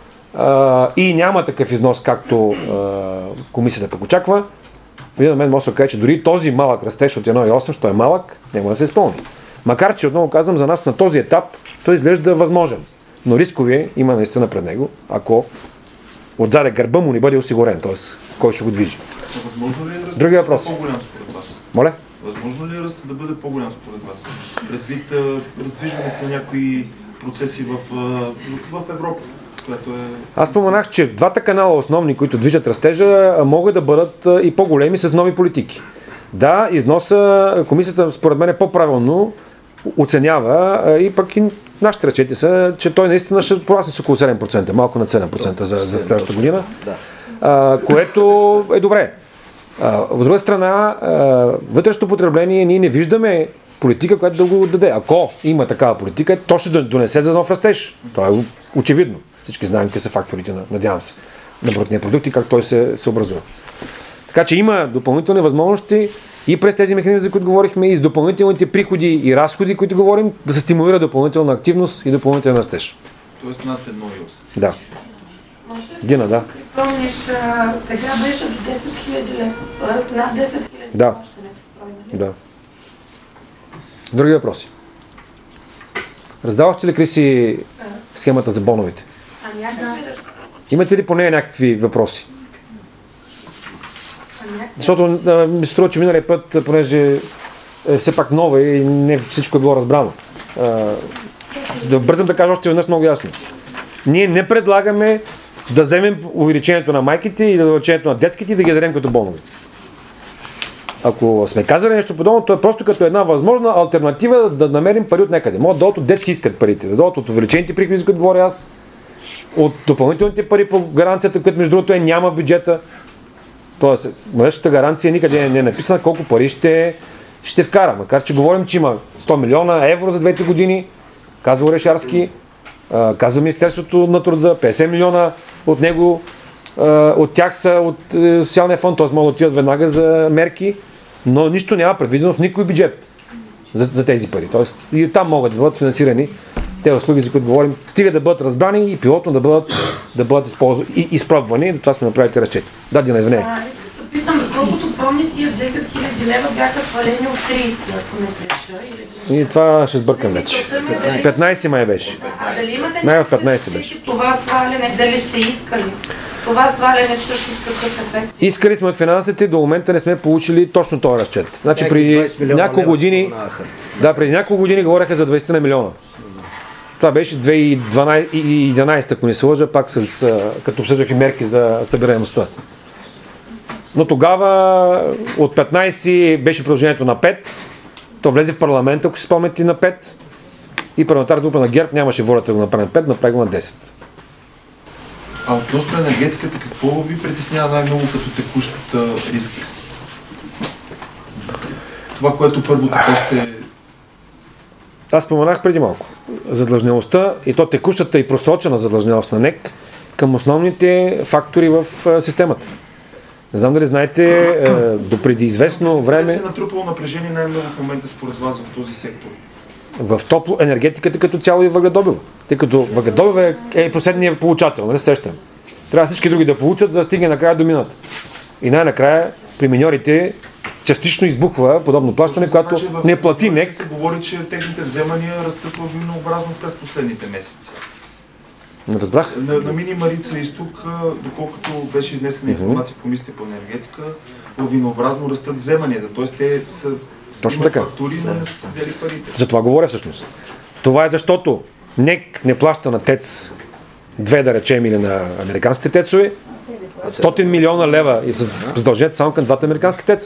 и няма такъв износ, както комисията пък очаква. В един момент може да се каже, че дори този малък растеж от 1,8, що е малък, няма да се изпълни. Макар че, отново казвам, за нас на този етап той изглежда възможен. Но рискови има наистина пред него, ако отзаде гърба му не бъде осигурен, т.е. кой ще го движи. Възможно ли е ръстът Другия въпрос. По-голям според вас? Моля? Възможно ли е ръстът да бъде по-голям според вас? Предвид раздвижването на някои процеси в Европа, която е... Аз споменах, че двата канала основни, които движат растежа, могат да бъдат и по-големи с нови политики. Да, износа, комисията според мен по-правилно оценява и пък и нашите разчети са, че той наистина ще порасне с около 7%, малко над 7% за следващата година, което е добре. От друга страна, вътрешното потребление ние не виждаме политика, която да го даде. Ако има такава политика, то ще донесе за нов растеж. Това е очевидно. Всички знаем какви са факторите, надявам се, на брутния продукт и как той се образува. Така че има допълнителни възможности и през тези механизми, за които говорихме, и с допълнителните приходи и разходи, които говорим, да се стимулира допълнителна активност и допълнителен растеж. Тоест над 1,8. Да. Дина, да. Помниш, сега беше до 10 000 лева, над 10 000 да. Да. Други въпроси? Раздавахте ли, Криси, схемата за боновете? Имате ли по нея някакви въпроси? Защото ми се струва, че миналия път, понеже е все пак нова и не всичко е било разбрано. Да бързам да кажа още веднъж много ясно. Ние не предлагаме да вземем увеличението на майките и увеличението на детските и да ги дадем като бонове. Ако сме казали нещо подобно, то е просто като една възможна алтернатива да намерим пари от някъде. Могат да дойдат от дет си искат парите, да дойдат от увеличените приходи, за които говоря аз, от допълнителните пари по гаранцията, която между другото няма в бюджета. Тоест, младежката гаранция никъде не е написана колко пари ще вкара. Макар че говорим, че има 100 милиона евро за 2 години, казва Орешарски, казва Министерството на труда, 50 милиона от него, от тях са от социалния фонд, т.е. могат да отидат веднага за мерки, но нищо няма предвидено в никой бюджет за тези пари. Тоест и там могат да бъдат финансирани тези услуги, за които говорим, стига да бъдат разбрани и пилотно да бъдат използвани и изпробвани, това сме направили разчети. Да, Дина, извиняй. Питам, доколкото помни, тия 10 000 лева бяха свалени от 30, ако не греша. И това ще сбъркам вече. 15 май беше. Дали имате най от 15 беше. Това сваляне, дали сте искали? Това сваляне всъщност какъв ефект? Искали сме от финансите, до момента не сме получили точно този разчет. Значи преди няколко години говореха за 20 на милиона. Това беше 2011, ако не се лъжа, пак като обсъждахме мерки за събираемостта. Но тогава от 15 беше продължението на 5, то влезе в парламента, ако си спомняте, на 5 и парламентарната група на ГЕРБ нямаше волята да го направим 5, направи го на 10. А относно енергетиката, какво ви притеснява най-много като текущ риск? Това, което първо така ще... Аз споменах преди малко. Задлъжнялостта и то текущата и просрочена задлъжнялост на НЕК към основните фактори в системата. Не знам дали знаете, допреди известно време... Къде се натрупало напрежение най-много в момента според вас в този сектор? В енергетиката като цяло и въгледобива. Тъй като въгледобива е последният получател, нали сещам. Трябва всички други да получат, за да стигне накрая до мината. И най-накрая при миньорите частично избухва подобно плащане, когато не плати НЕК. Се говори, че техните вземания растат минообразно през последните месеци. Не разбрах. На Мини Марица изток, доколкото беше изнесена информация в Комисията по енергетика, лавинообразно растат вземанията. Т.е. те са точно така. Фактури, но не са взели парите. За това говоря всъщност. Това е защото НЕК не плаща на ТЕЦ 2, да речем, или на американските тецове, 100 милиона лева и с задължението само към двата американски теца.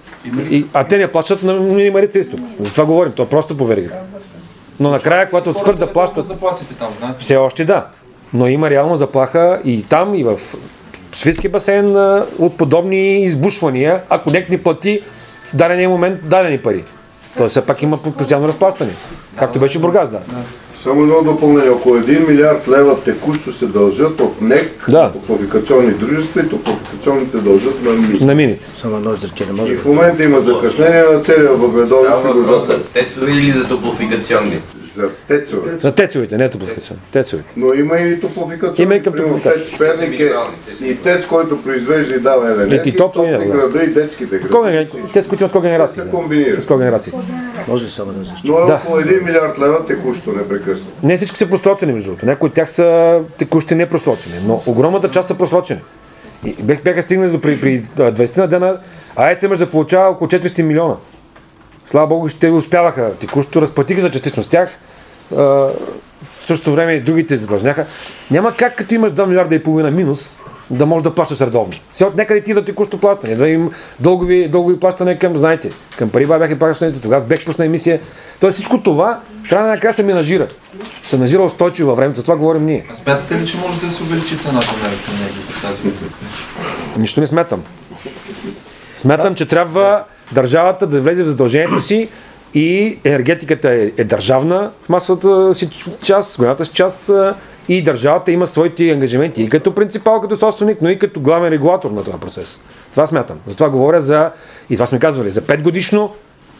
А те не плащат на Мини Марица изток. За това говорим, това е просто по веригата. Но накрая, когато спрат да плащат... Заплатите там, знаете? Все още да. Но има реална заплаха и там, и в Софийския басейн от подобни избушвания, ако НЕК не плати в дадения момент дадени пари. Тоест все пак има постоянно разплащане. Както беше в Бургас, да. Само едно допълнение. Около 1 милиард лева текущо се дължат от НЕК, топлофикационни дружества и топлофикационните дължат на мините. Само едно изречение може. И в момента има закъснение на целия въгледобив и го за тецове или за топлофикационни? За тецове. За тецовете, не топлофикационни. Тецовете. Но има и топлофикационни. Има и към топлофикация. ТЕЦ Перник и ТЕЦ, който произвежда и дава енергия. И топло града и детските гради. ТЕЦ, които имат когенерации. С когенерациите. Може само да но е около 1 милиард лева текущо непрекъснато. Не всички са просрочени, между другото. Някои от тях са текущи не просрочени, но огромната част са просрочени. И бяха стигнали до при 20 на дена, АЕЦ имаш да получава около 400 милиона. Слава Богу, ще успяваха текущо, разплатиха за частично с тях. В същото време и другите задлъжняха. Няма как, като имаш 2 милиарда и половина минус, да можеш да плащаш редовно. Все от някъде ти да текущо плащане. Да им дългови плащане към, знаете, към Париба бяха плащаните, тогава с БЕК пусна емисия. Тоест всичко това трябва да накрая се менажира. Се менажира устойчиво във времето, за това говорим ние. А смятате ли, че може да се увеличи цената на електроенергията в тази висока? Нищо не смятам. Смятам, че трябва държавата да влезе в задължението си и енергетиката е държавна в масовата си част, голямата си част и държавата има своите ангажименти и като принципал, като собственик, но и като главен регулатор на този процес. Това смятам. Затова говоря и това сме казвали, за 5 годишно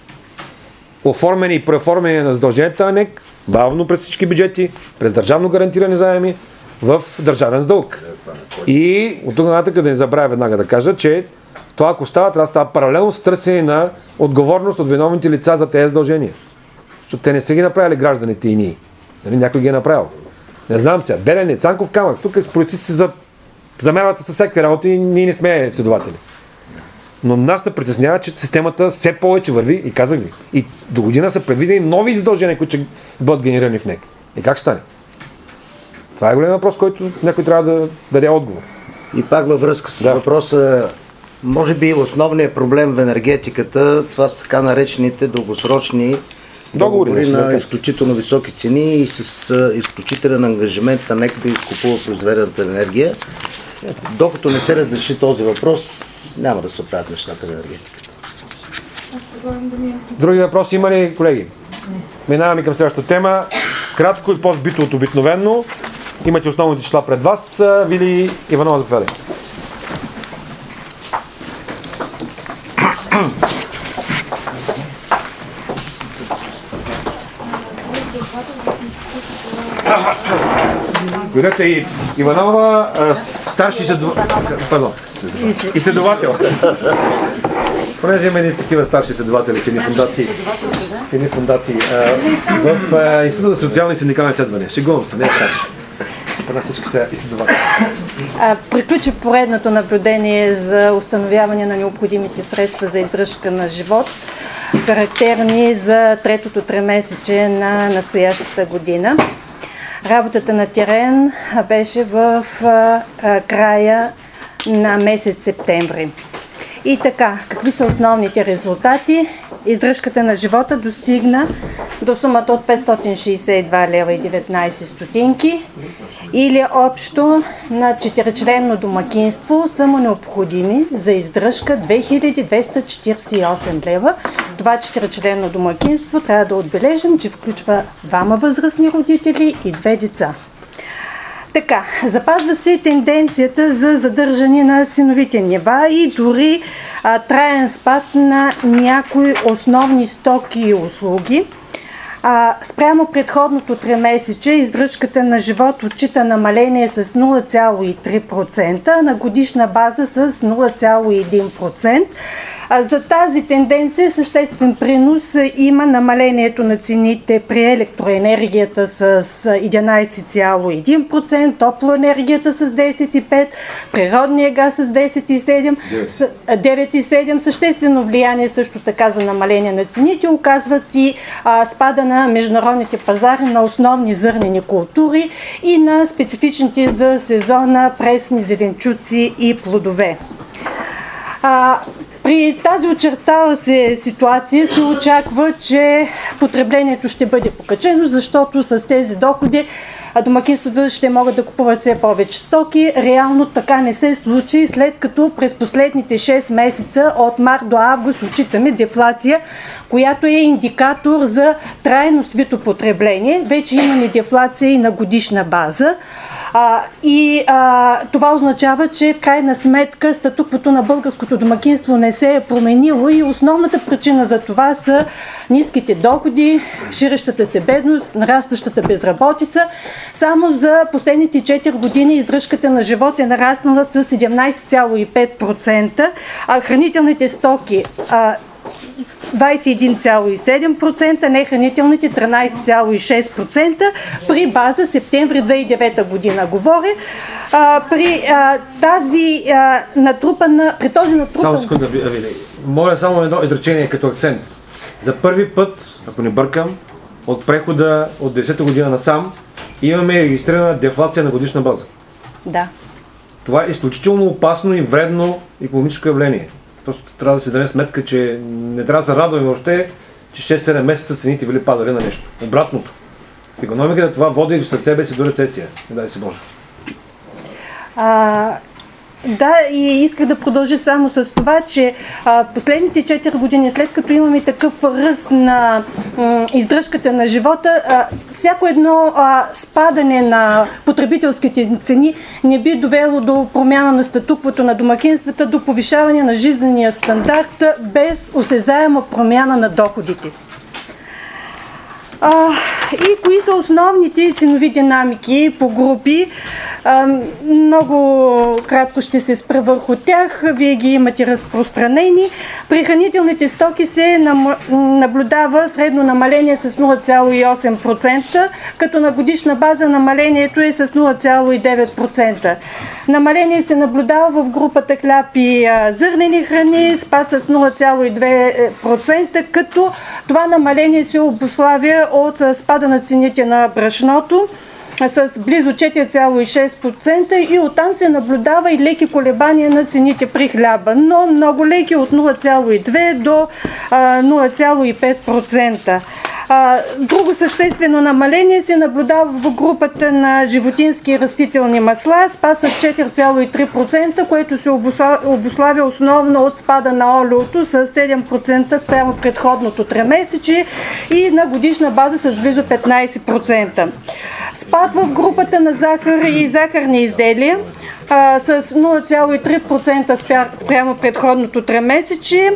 оформяне и преоформяне на задълженията на НЕК, бавно през всички бюджети, през държавно гарантирани заеми в държавен дълг. И от тук нататък да не забравя веднага да кажа, че това ако става, трябва да става паралелно с търсене на отговорност от виновните лица за тези задължения. Защото те не са ги направили гражданите и ние. Нали, някой ги е направил. Не знам сега, Белене, Цанков камък, тук полицисти се замерват с всякакви работи и ние не сме следователи. Но нас да притеснява, че системата все повече върви, и казах ви, и до година са предвидени нови задължения, които ще бъдат генерирани в НЕК. И как стане? Това е голям въпрос, който някой трябва да даде отговор. И пак във връзка с въпроса, може би основният проблем в енергетиката, това са така наречените дългосрочни договори на изключително високи цени и с изключителен ангажимент на НЕК да изкупува произведената енергия. Докато не се разреши този въпрос, няма да се оправят нещата в енергетиката. Други въпроси има ли, колеги? Минаваме към следващата тема. Кратко и по-сбито от обикновено. Имате основните числа пред вас. Вили Иванова, заповядайте. Говорете и Иванова, старши изследовател. Понеже има едни такива старши изследователи в едни фундации. В Института за социални и синдикални изследвания. Шегувам се, не е старши. Всички са изследователи. Приключи поредното наблюдение за установяване на необходимите средства за издръжка на живот, характерни за третото тримесечие на настоящата година. Работата на терен беше в края на месец септември. И така, какви са основните резултати? Издръжката на живота достигна до сумата от 562 лева и 19 стотинки, или общо на 4-членно домакинство са му необходими за издръжка 2248 лева. Това 4-членно домакинство трябва да отбележим, че включва 2 възрастни родители и 2 деца. Така, запазва се тенденцията за задържане на ценовите нива и дори траен спад на някои основни стоки и услуги. Спрямо предходното тримесечие издръжката на живот отчита намаление с 0,3%, на годишна база с 0,1%. За тази тенденция съществен принос има намалението на цените при електроенергията с 11,1%, топлоенергията с 10,5%, природния газ с 9,7%. Съществено влияние също така за намаление на цените оказват и спада на международните пазари на основни зърнени култури и на специфичните за сезона пресни зеленчуци и плодове. При тази очертала се ситуация се очаква, че потреблението ще бъде покачено, защото с тези доходи домакинствата ще могат да купуват все повече стоки. Реално така не се случи, след като през последните 6 месеца от март до август отчитаме дефлация, която е индикатор за трайно свито потребление. Вече имаме дефлация и на годишна база. Това означава, че в крайна сметка статуквото на българското домакинство не се е променило и основната причина за това са ниските доходи, ширещата се бедност, нарастващата безработица. Само за последните 4 години издръжката на живот е нараснала с 17,5%, а хранителните стоки 21,7%, нехранителните 13,6% при база септември 2009 година. Говоря при този натрупан... Само секунда, моля само едно изречение като акцент. За първи път, ако не бъркам, от прехода от 10-та година насам, имаме регистрирана дефлация на годишна база. Да. Това е изключително опасно и вредно икономическо явление. Просто трябва да се даде сметка, че не трябва да се радваме въобще, че 6-7 месеца цените били падали на нещо. Обратното. В икономиката това води в себе си до рецесия. Не дай се Боже. Да, и исках да продължа само с това, че последните 4 години, след като имаме такъв ръст на издръжката на живота, всяко едно спадане на потребителските цени не би довело до промяна на статуквото на домакинствата, до повишаване на жизнения стандарт, без осезаема промяна на доходите. И кои са основните ценови динамики по групи? Много кратко ще се спра върху тях. Вие ги имате разпространени. При хранителните стоки се наблюдава средно намаление с 0,8%, като на годишна база намалението е с 0,9%. Намаление се наблюдава в групата хляб и зърнени храни, спад с 0,2%, като това намаление се обуславя от спада на цените на брашното с близо 4,6% и оттам се наблюдава и леки колебания на цените при хляба, но много леки от 0,2 до 0,5%. Друго съществено намаление се наблюдава в групата на животински и растителни масла, спад с 4,3%, което се обуславя основно от спада на олиото с 7% спрямо предходното тримесечие и на годишна база с близо 15%. Спад в групата на захар и захарни изделия с 0,3% спрямо предходното тримесечие.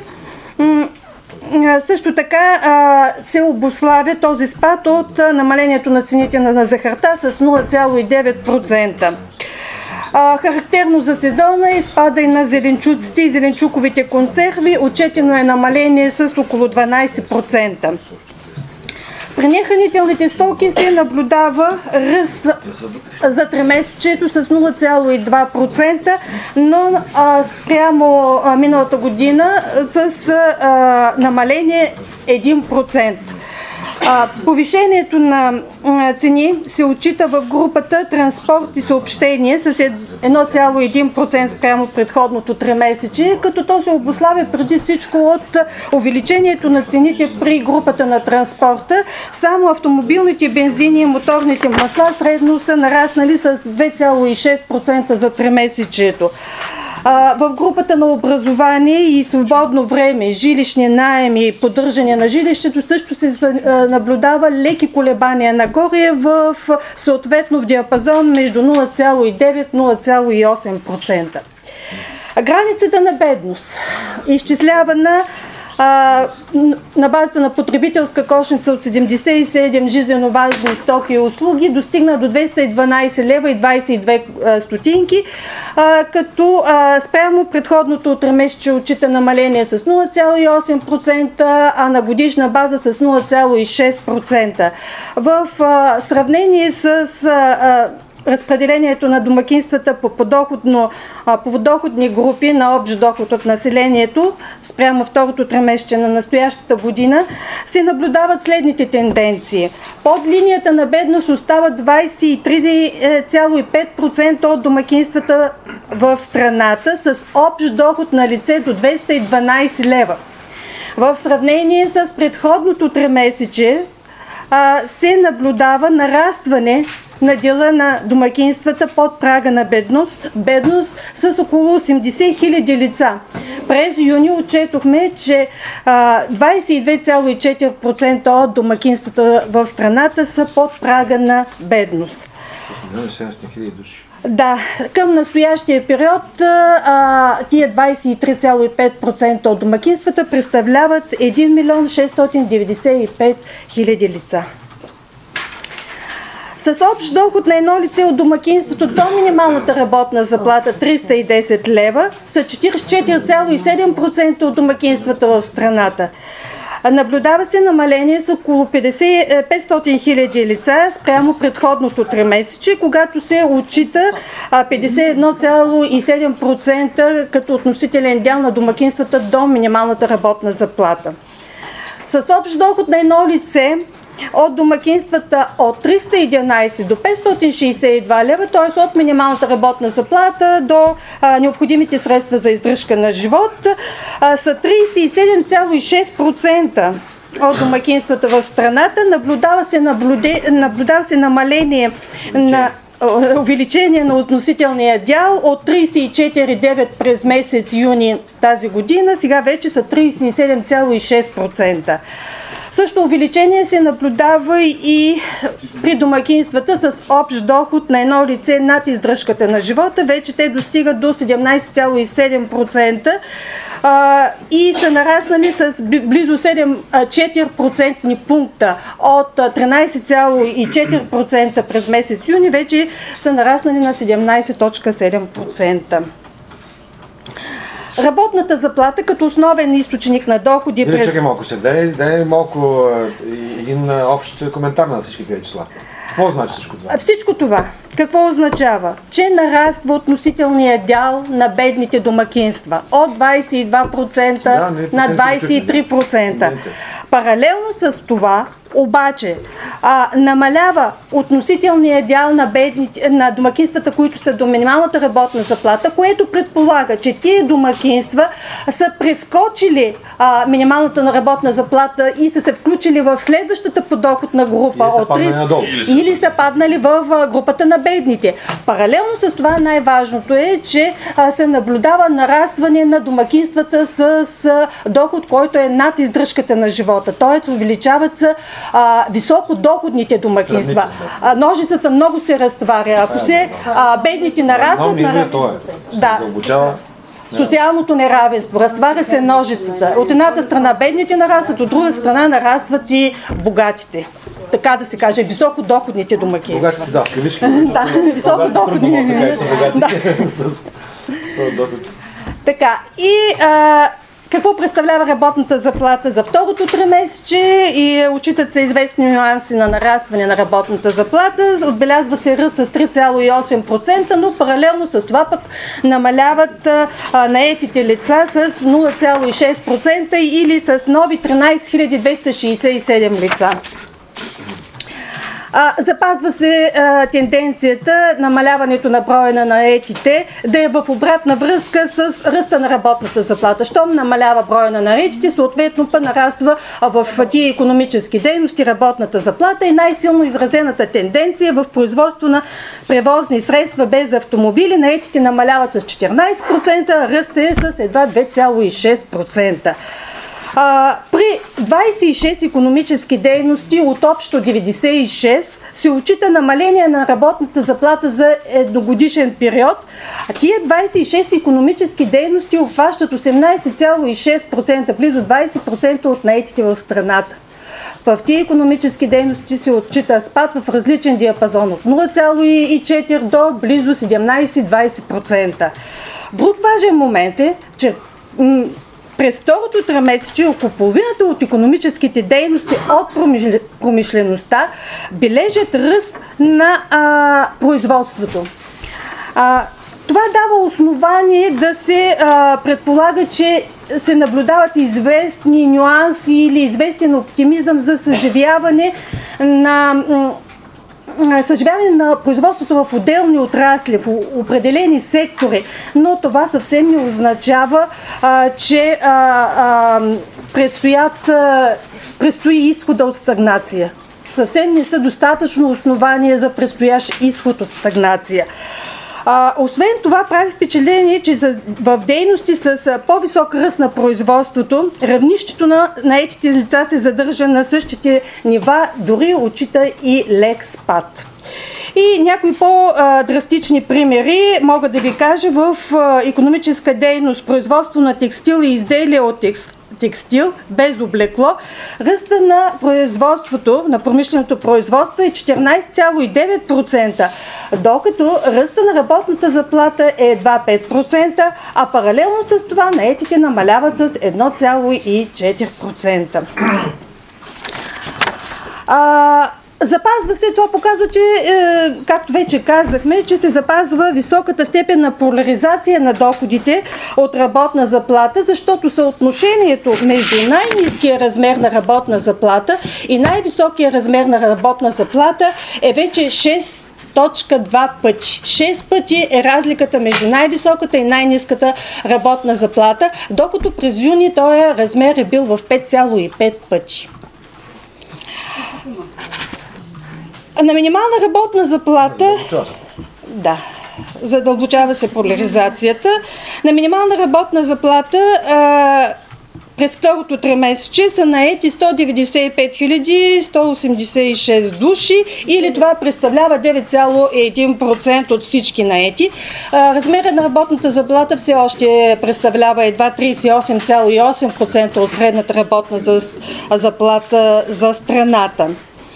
Също така се обуславя този спад от намалението на цените на захарта с 0,9%. Характерно за сезона е спада и на зеленчуците и зеленчуковите консерви. Отчетено е намаление с около 12%. При нехранителните стоки се наблюдава ръст за тримесечието с 0,2%, но спрямо миналата година с намаление 1%. Повишението на цени се отчита в групата транспорт и съобщение с 1,1% спрямо предходното тримесечие, като то се обуславя преди всичко от увеличението на цените при групата на транспорта. Само автомобилните бензини и моторните масла средно са нараснали с 2,6% за тримесечието. В групата на образование и свободно време, жилищни наеми и поддържане на жилището също се наблюдава леки колебания нагоре в съответно в диапазон между 0,9-0,8%. Границата на бедност, изчислявана на базата на потребителска кошница от 77 жизнено важни стоки и услуги, достигна до 212 лева и 22 стотинки, като спрямо предходното тримесечие отчита намаление с 0,8%, а на годишна база с 0,6%. В сравнение с разпределението на домакинствата по подоходни групи на общ доход от населението спрямо второто тримесечие на настоящата година се наблюдават следните тенденции. Под линията на бедност остават 23,5% от домакинствата в страната с общ доход на лице до 212 лева. В сравнение с предходното тримесечие се наблюдава нарастване на дела на домакинствата под прага на бедност с около 80 хиляди лица. През юни отчетохме, че 22,4% от домакинствата в страната са под прага на бедност. Да, към настоящия период тия 23,5% от домакинствата представляват 1 милион 695 хиляди лица. С общ доход на едно лице от домакинството до минималната работна заплата 310 лева са 44,7% от домакинствата в страната. Наблюдава се намаление с около 500 хиляди лица спрямо предходното тримесечие, когато се отчита 51,7% като относителен дял на домакинствата до минималната работна заплата. С общ доход на едно лице от домакинствата от 311 до 562 лева, т.е. от минималната работна заплата до необходимите средства за издръжка на живот, са 37,6% от домакинствата в страната. Наблюдава се намаление на увеличение на относителния дял от 34,9 през месец юни тази година, сега вече са 37,6%. Също увеличение се наблюдава и при домакинствата с общ доход на едно лице над издръжката на живота. Вече те достигат до 17,7%, и са нараснали с близо 4% пункта от 13,4% през месец юни, вече са нараснали на 17,7%. Работната заплата като основен източник на доходи през... Чакай малко се, дай малко един общ коментар на всички тези числа. Какво значи всичко това? Всичко това какво означава? Че нараства относителният дял на бедните домакинства от 22% на 23%. Паралелно с това обаче намалява относителният дял на домакинствата, които са до минималната работна заплата, което предполага, че тия домакинства са прескочили минималната работна заплата и са се включили в следващата подоходна група от 300 или са паднали в групата на бедните. Паралелно с това най-важното е, че се наблюдава нарастване на домакинствата с доход, който е над издръжката на живота. Т.е. увеличават се високодоходните домакинства. Ножицата много се разтваря. Ако се бедните нарастват, социалното неравенство, разтваря се ножицата. От едната страна бедните нарастват, от друга страна нарастват и богатите. Така да се каже, високодоходните домакинства. Богатите, високодоходни. Така, и какво представлява работната заплата за второто тримесечие и отчитат се известни нюанси на нарастване на работната заплата. Отбелязва се ръст с 3,8%, но паралелно с това пък намаляват наетите лица с 0,6% или с нови 13 267 лица. Запазва се тенденцията намаляването на броя на наетите да е в обратна връзка с ръста на работната заплата. Щом намалява броя на наетите, съответно нараства в тия икономически дейности работната заплата и най-силно изразената тенденция в производство на превозни средства без автомобили. Наетите намаляват с 14%, ръст е с едва 2,6%. При 26 икономически дейности от общо 96 се отчита намаление на работната заплата за едногодишен период. Тия 26 икономически дейности обхващат 18,6%, близо 20% от наетите в страната. В тия икономически дейности се отчита спад в различен диапазон от 0,4 до близо 17-20%. Друг важен момент е, че през второто тримесечие около половината от икономическите дейности от промишлеността бележат ръст на производството. Това дава основание да се предполага, че се наблюдават известни нюанси или известен оптимизъм за съживяване на производството в отделни отрасли, в определени сектори, но това съвсем не означава, че предстои изхода от стагнация. Съвсем не са достатъчно основания за предстоящ изход от стагнация. Освен това, прави впечатление, че в дейности с по-висок ръст на производството, равнището на наетите лица се задържа на същите нива, дори отчита и лек спад. И някои по-драстични примери мога да ви кажа в икономическа дейност, производство на текстил и изделия от текстил без облекло, ръста на производството, на промишленото производство е 14,9%, докато ръста на работната заплата е едва 5%, а паралелно с това наетите намаляват с 1,4%. Запазва се, това показва, че, както вече казахме, че се запазва високата степен на поляризация на доходите от работна заплата, защото съотношението между най-ниския размер на работна заплата и най-високия размер на работна заплата е вече 6,2 пъти. 6 пъти е разликата между най-високата и най-ниската работна заплата, докато през юни този размер е бил в 5,5 пъти. На минимална работна заплата, задълбочава се поляризацията. На минимална работна заплата през второто тримесечие са наети 195 186 души, или това представлява 9,1% от всички наети. Размерът на работната заплата все още представлява едва 38,8% от средната работна заплата за страната.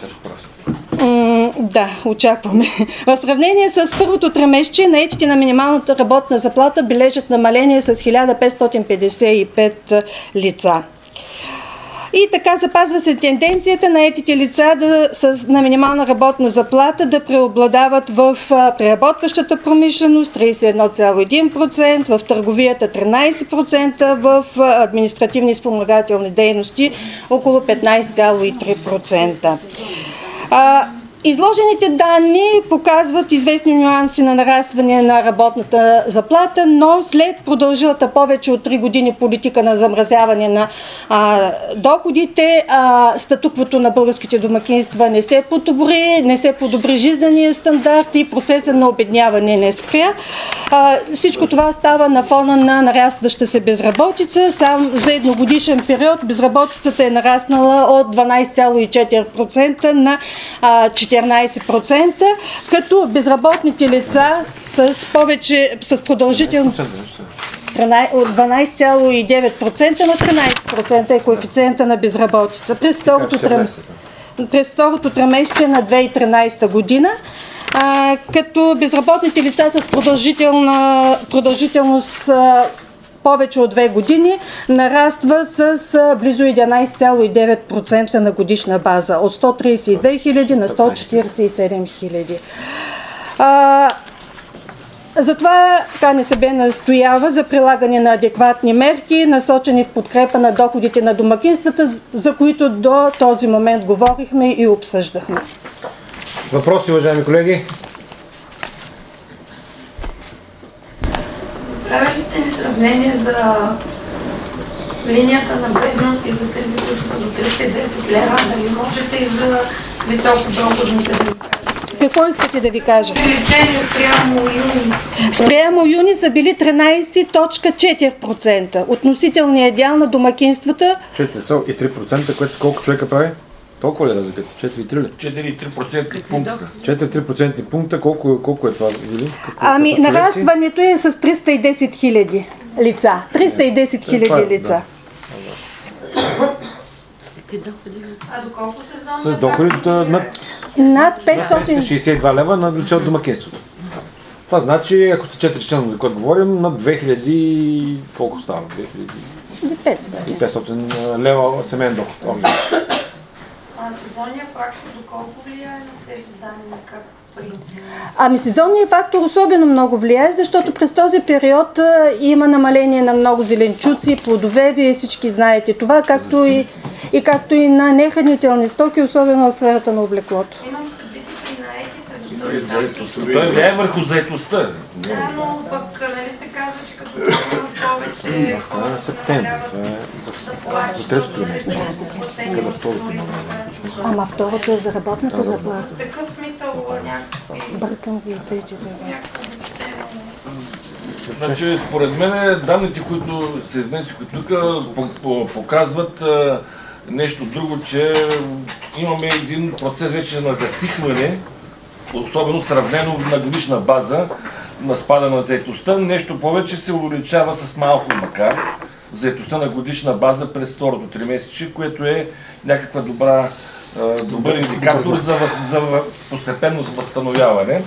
Да, очакваме. В сравнение с първото тримесечие, наетите на минималната работна заплата бележат намаление с 1555 лица. И така запазва се тенденцията на наетите лица на минимална работна заплата да преобладават в преработващата промишленост 31,1%, в търговията 13%, в административни и спомагателни дейности около 15,3%. Изложените данни показват известни нюанси на нарастване на работната заплата, но след продължилата повече от 3 години политика на замразяване на доходите, статуквото на българските домакинства не се подобри жизнения стандарт и процесът на обедняване не спря. Всичко това става на фона на нарастваща се безработица. Сам за едногодишен период безработицата е нараснала от 12,4% на 14%, като безработните лица с продължително от 12,9% на 13% е коефициента на безработица. През второто тримесечие на 2013 година, като безработните лица с продължителност повече от 2 години нараства с близо 11,9% на годишна база, от 132 хиляди на 147 хиляди. Затова КНСБ настоява за прилагане на адекватни мерки, насочени в подкрепа на доходите на домакинствата, за които до този момент говорихме и обсъждахме. Въпроси, уважаеми колеги? Правилите ни сравнение за линията на бедност и за тези, които са до 310 лева, дали можете и за високодоходните да ви кажете? Какво искате да ви кажа? Увеличение спрямо юни. Спрямо юни са били 13,4%. Относителният дял на домакинствата 4,3%, което колко човека прави? Толкова ли разликата? 4,3 ли? 4,3% пункта. 4,3% пункта, колко е това? Нарастването е с 310 хиляди лица. 310 хиляди лица. А доколко сезонно? С доходите над 562 лева на лице от домакинството. Това значи, ако сте 4 члена, за което говорим, над 2000, колко става? 2500 лева семейен доход. Сезонният фактор доколко влияе на тези данни? Сезонният фактор особено много влияе, защото през този период има намаление на много зеленчуци, плодове, вие всички знаете това, както и на нехранителни стоки, особено в сферата на облеклото. Имам предвид при наетите, защото той влияе върху заетостта. Да, но пък нали се казва, че като има повече хора се намаляват за третото тримесечие. За второто. Ама второто е за работната заплата. В такъв смисъл някакви... Бъркам ги, тъйче. Значи, според мен данните, които се изнесоха тук, показват нещо друго, че имаме един процес вече на затихване, особено сравнено на годишна база на спада на заетостта. Нещо повече се увеличава с малко макар заетостта на годишна база през второто тримесечие, което е някаква добър индикатор за постепенно възстановяване.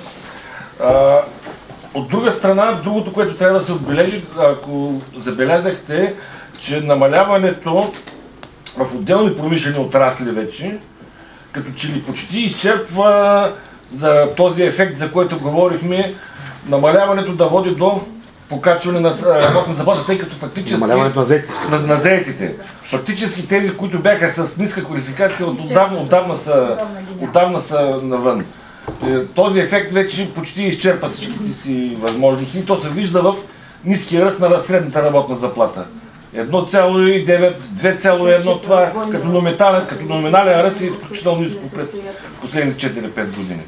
От друга страна, другото, което трябва да се отбележи, ако забелязахте, че намаляването в отделни промишлени отрасли вече, като че ли почти изчерпва за този ефект, за който говорихме, намаляването да води до покачване на работна заплата, тъй като фактически... Намаляването на заетите. Фактически тези, които бяха с ниска квалификация, отдавна са навън. Този ефект вече почти изчерпа всичките си възможности и то се вижда в ниския ръст на средната работна заплата. 1,9, 2,1, това като номинален ръст е изключително ниско през последните 4-5 години.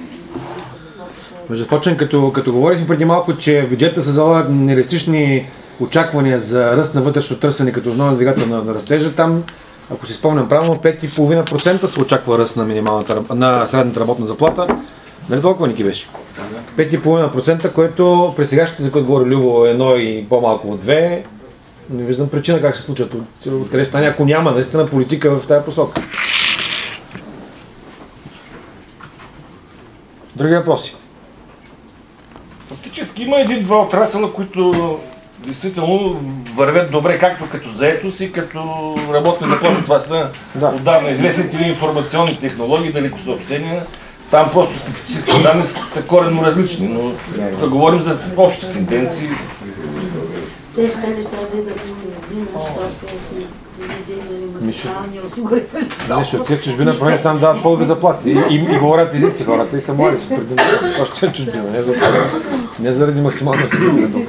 Между прочим, като говорихме преди малко, че в бюджета са залагат нереалистични очаквания за ръст на вътрешно търсене като основен двигател на растежа, там, ако си спомням правилно, 5,5% се очаква ръст на средната работна заплата. Нали толкова, Ники, беше? 5,5%, което при сегашните, за които говори Любо, едно и по-малко от 2, не виждам причина как се случат. Откъде стане, ако няма наистина политика в тази посока. Други въпроси? Фактически има един-два отрасъла, които действително вървят добре, както като заетост и като работни заплати. Това са отдавна известните информационни технологии, далекосъобщения. Там просто статистически данни са коренно различни, но тук говорим за общи тенденции. Те ще ли следват в чужбина, защото сме видели максималния осигурителен доход. Нещо, те в чужбина правят там дават по-добри заплати и говорят езици хората и са млади. Това ще е чужбина, не заради максималния осигурителен доход.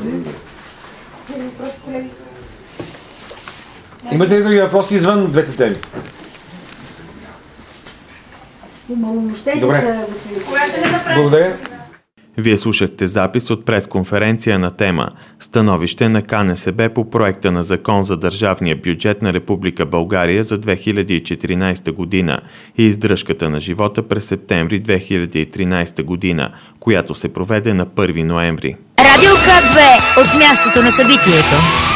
Имате ли други въпроси извън двете теми? Добре. Благодаря. Вие слушахте запис от пресконференция на тема «Становище на КНСБ по проекта на закон за държавния бюджет на Република България за 2014 година и издръжката на живота през септември 2013 година, която се проведе на 1 ноември. Радио К2 от мястото на събитието.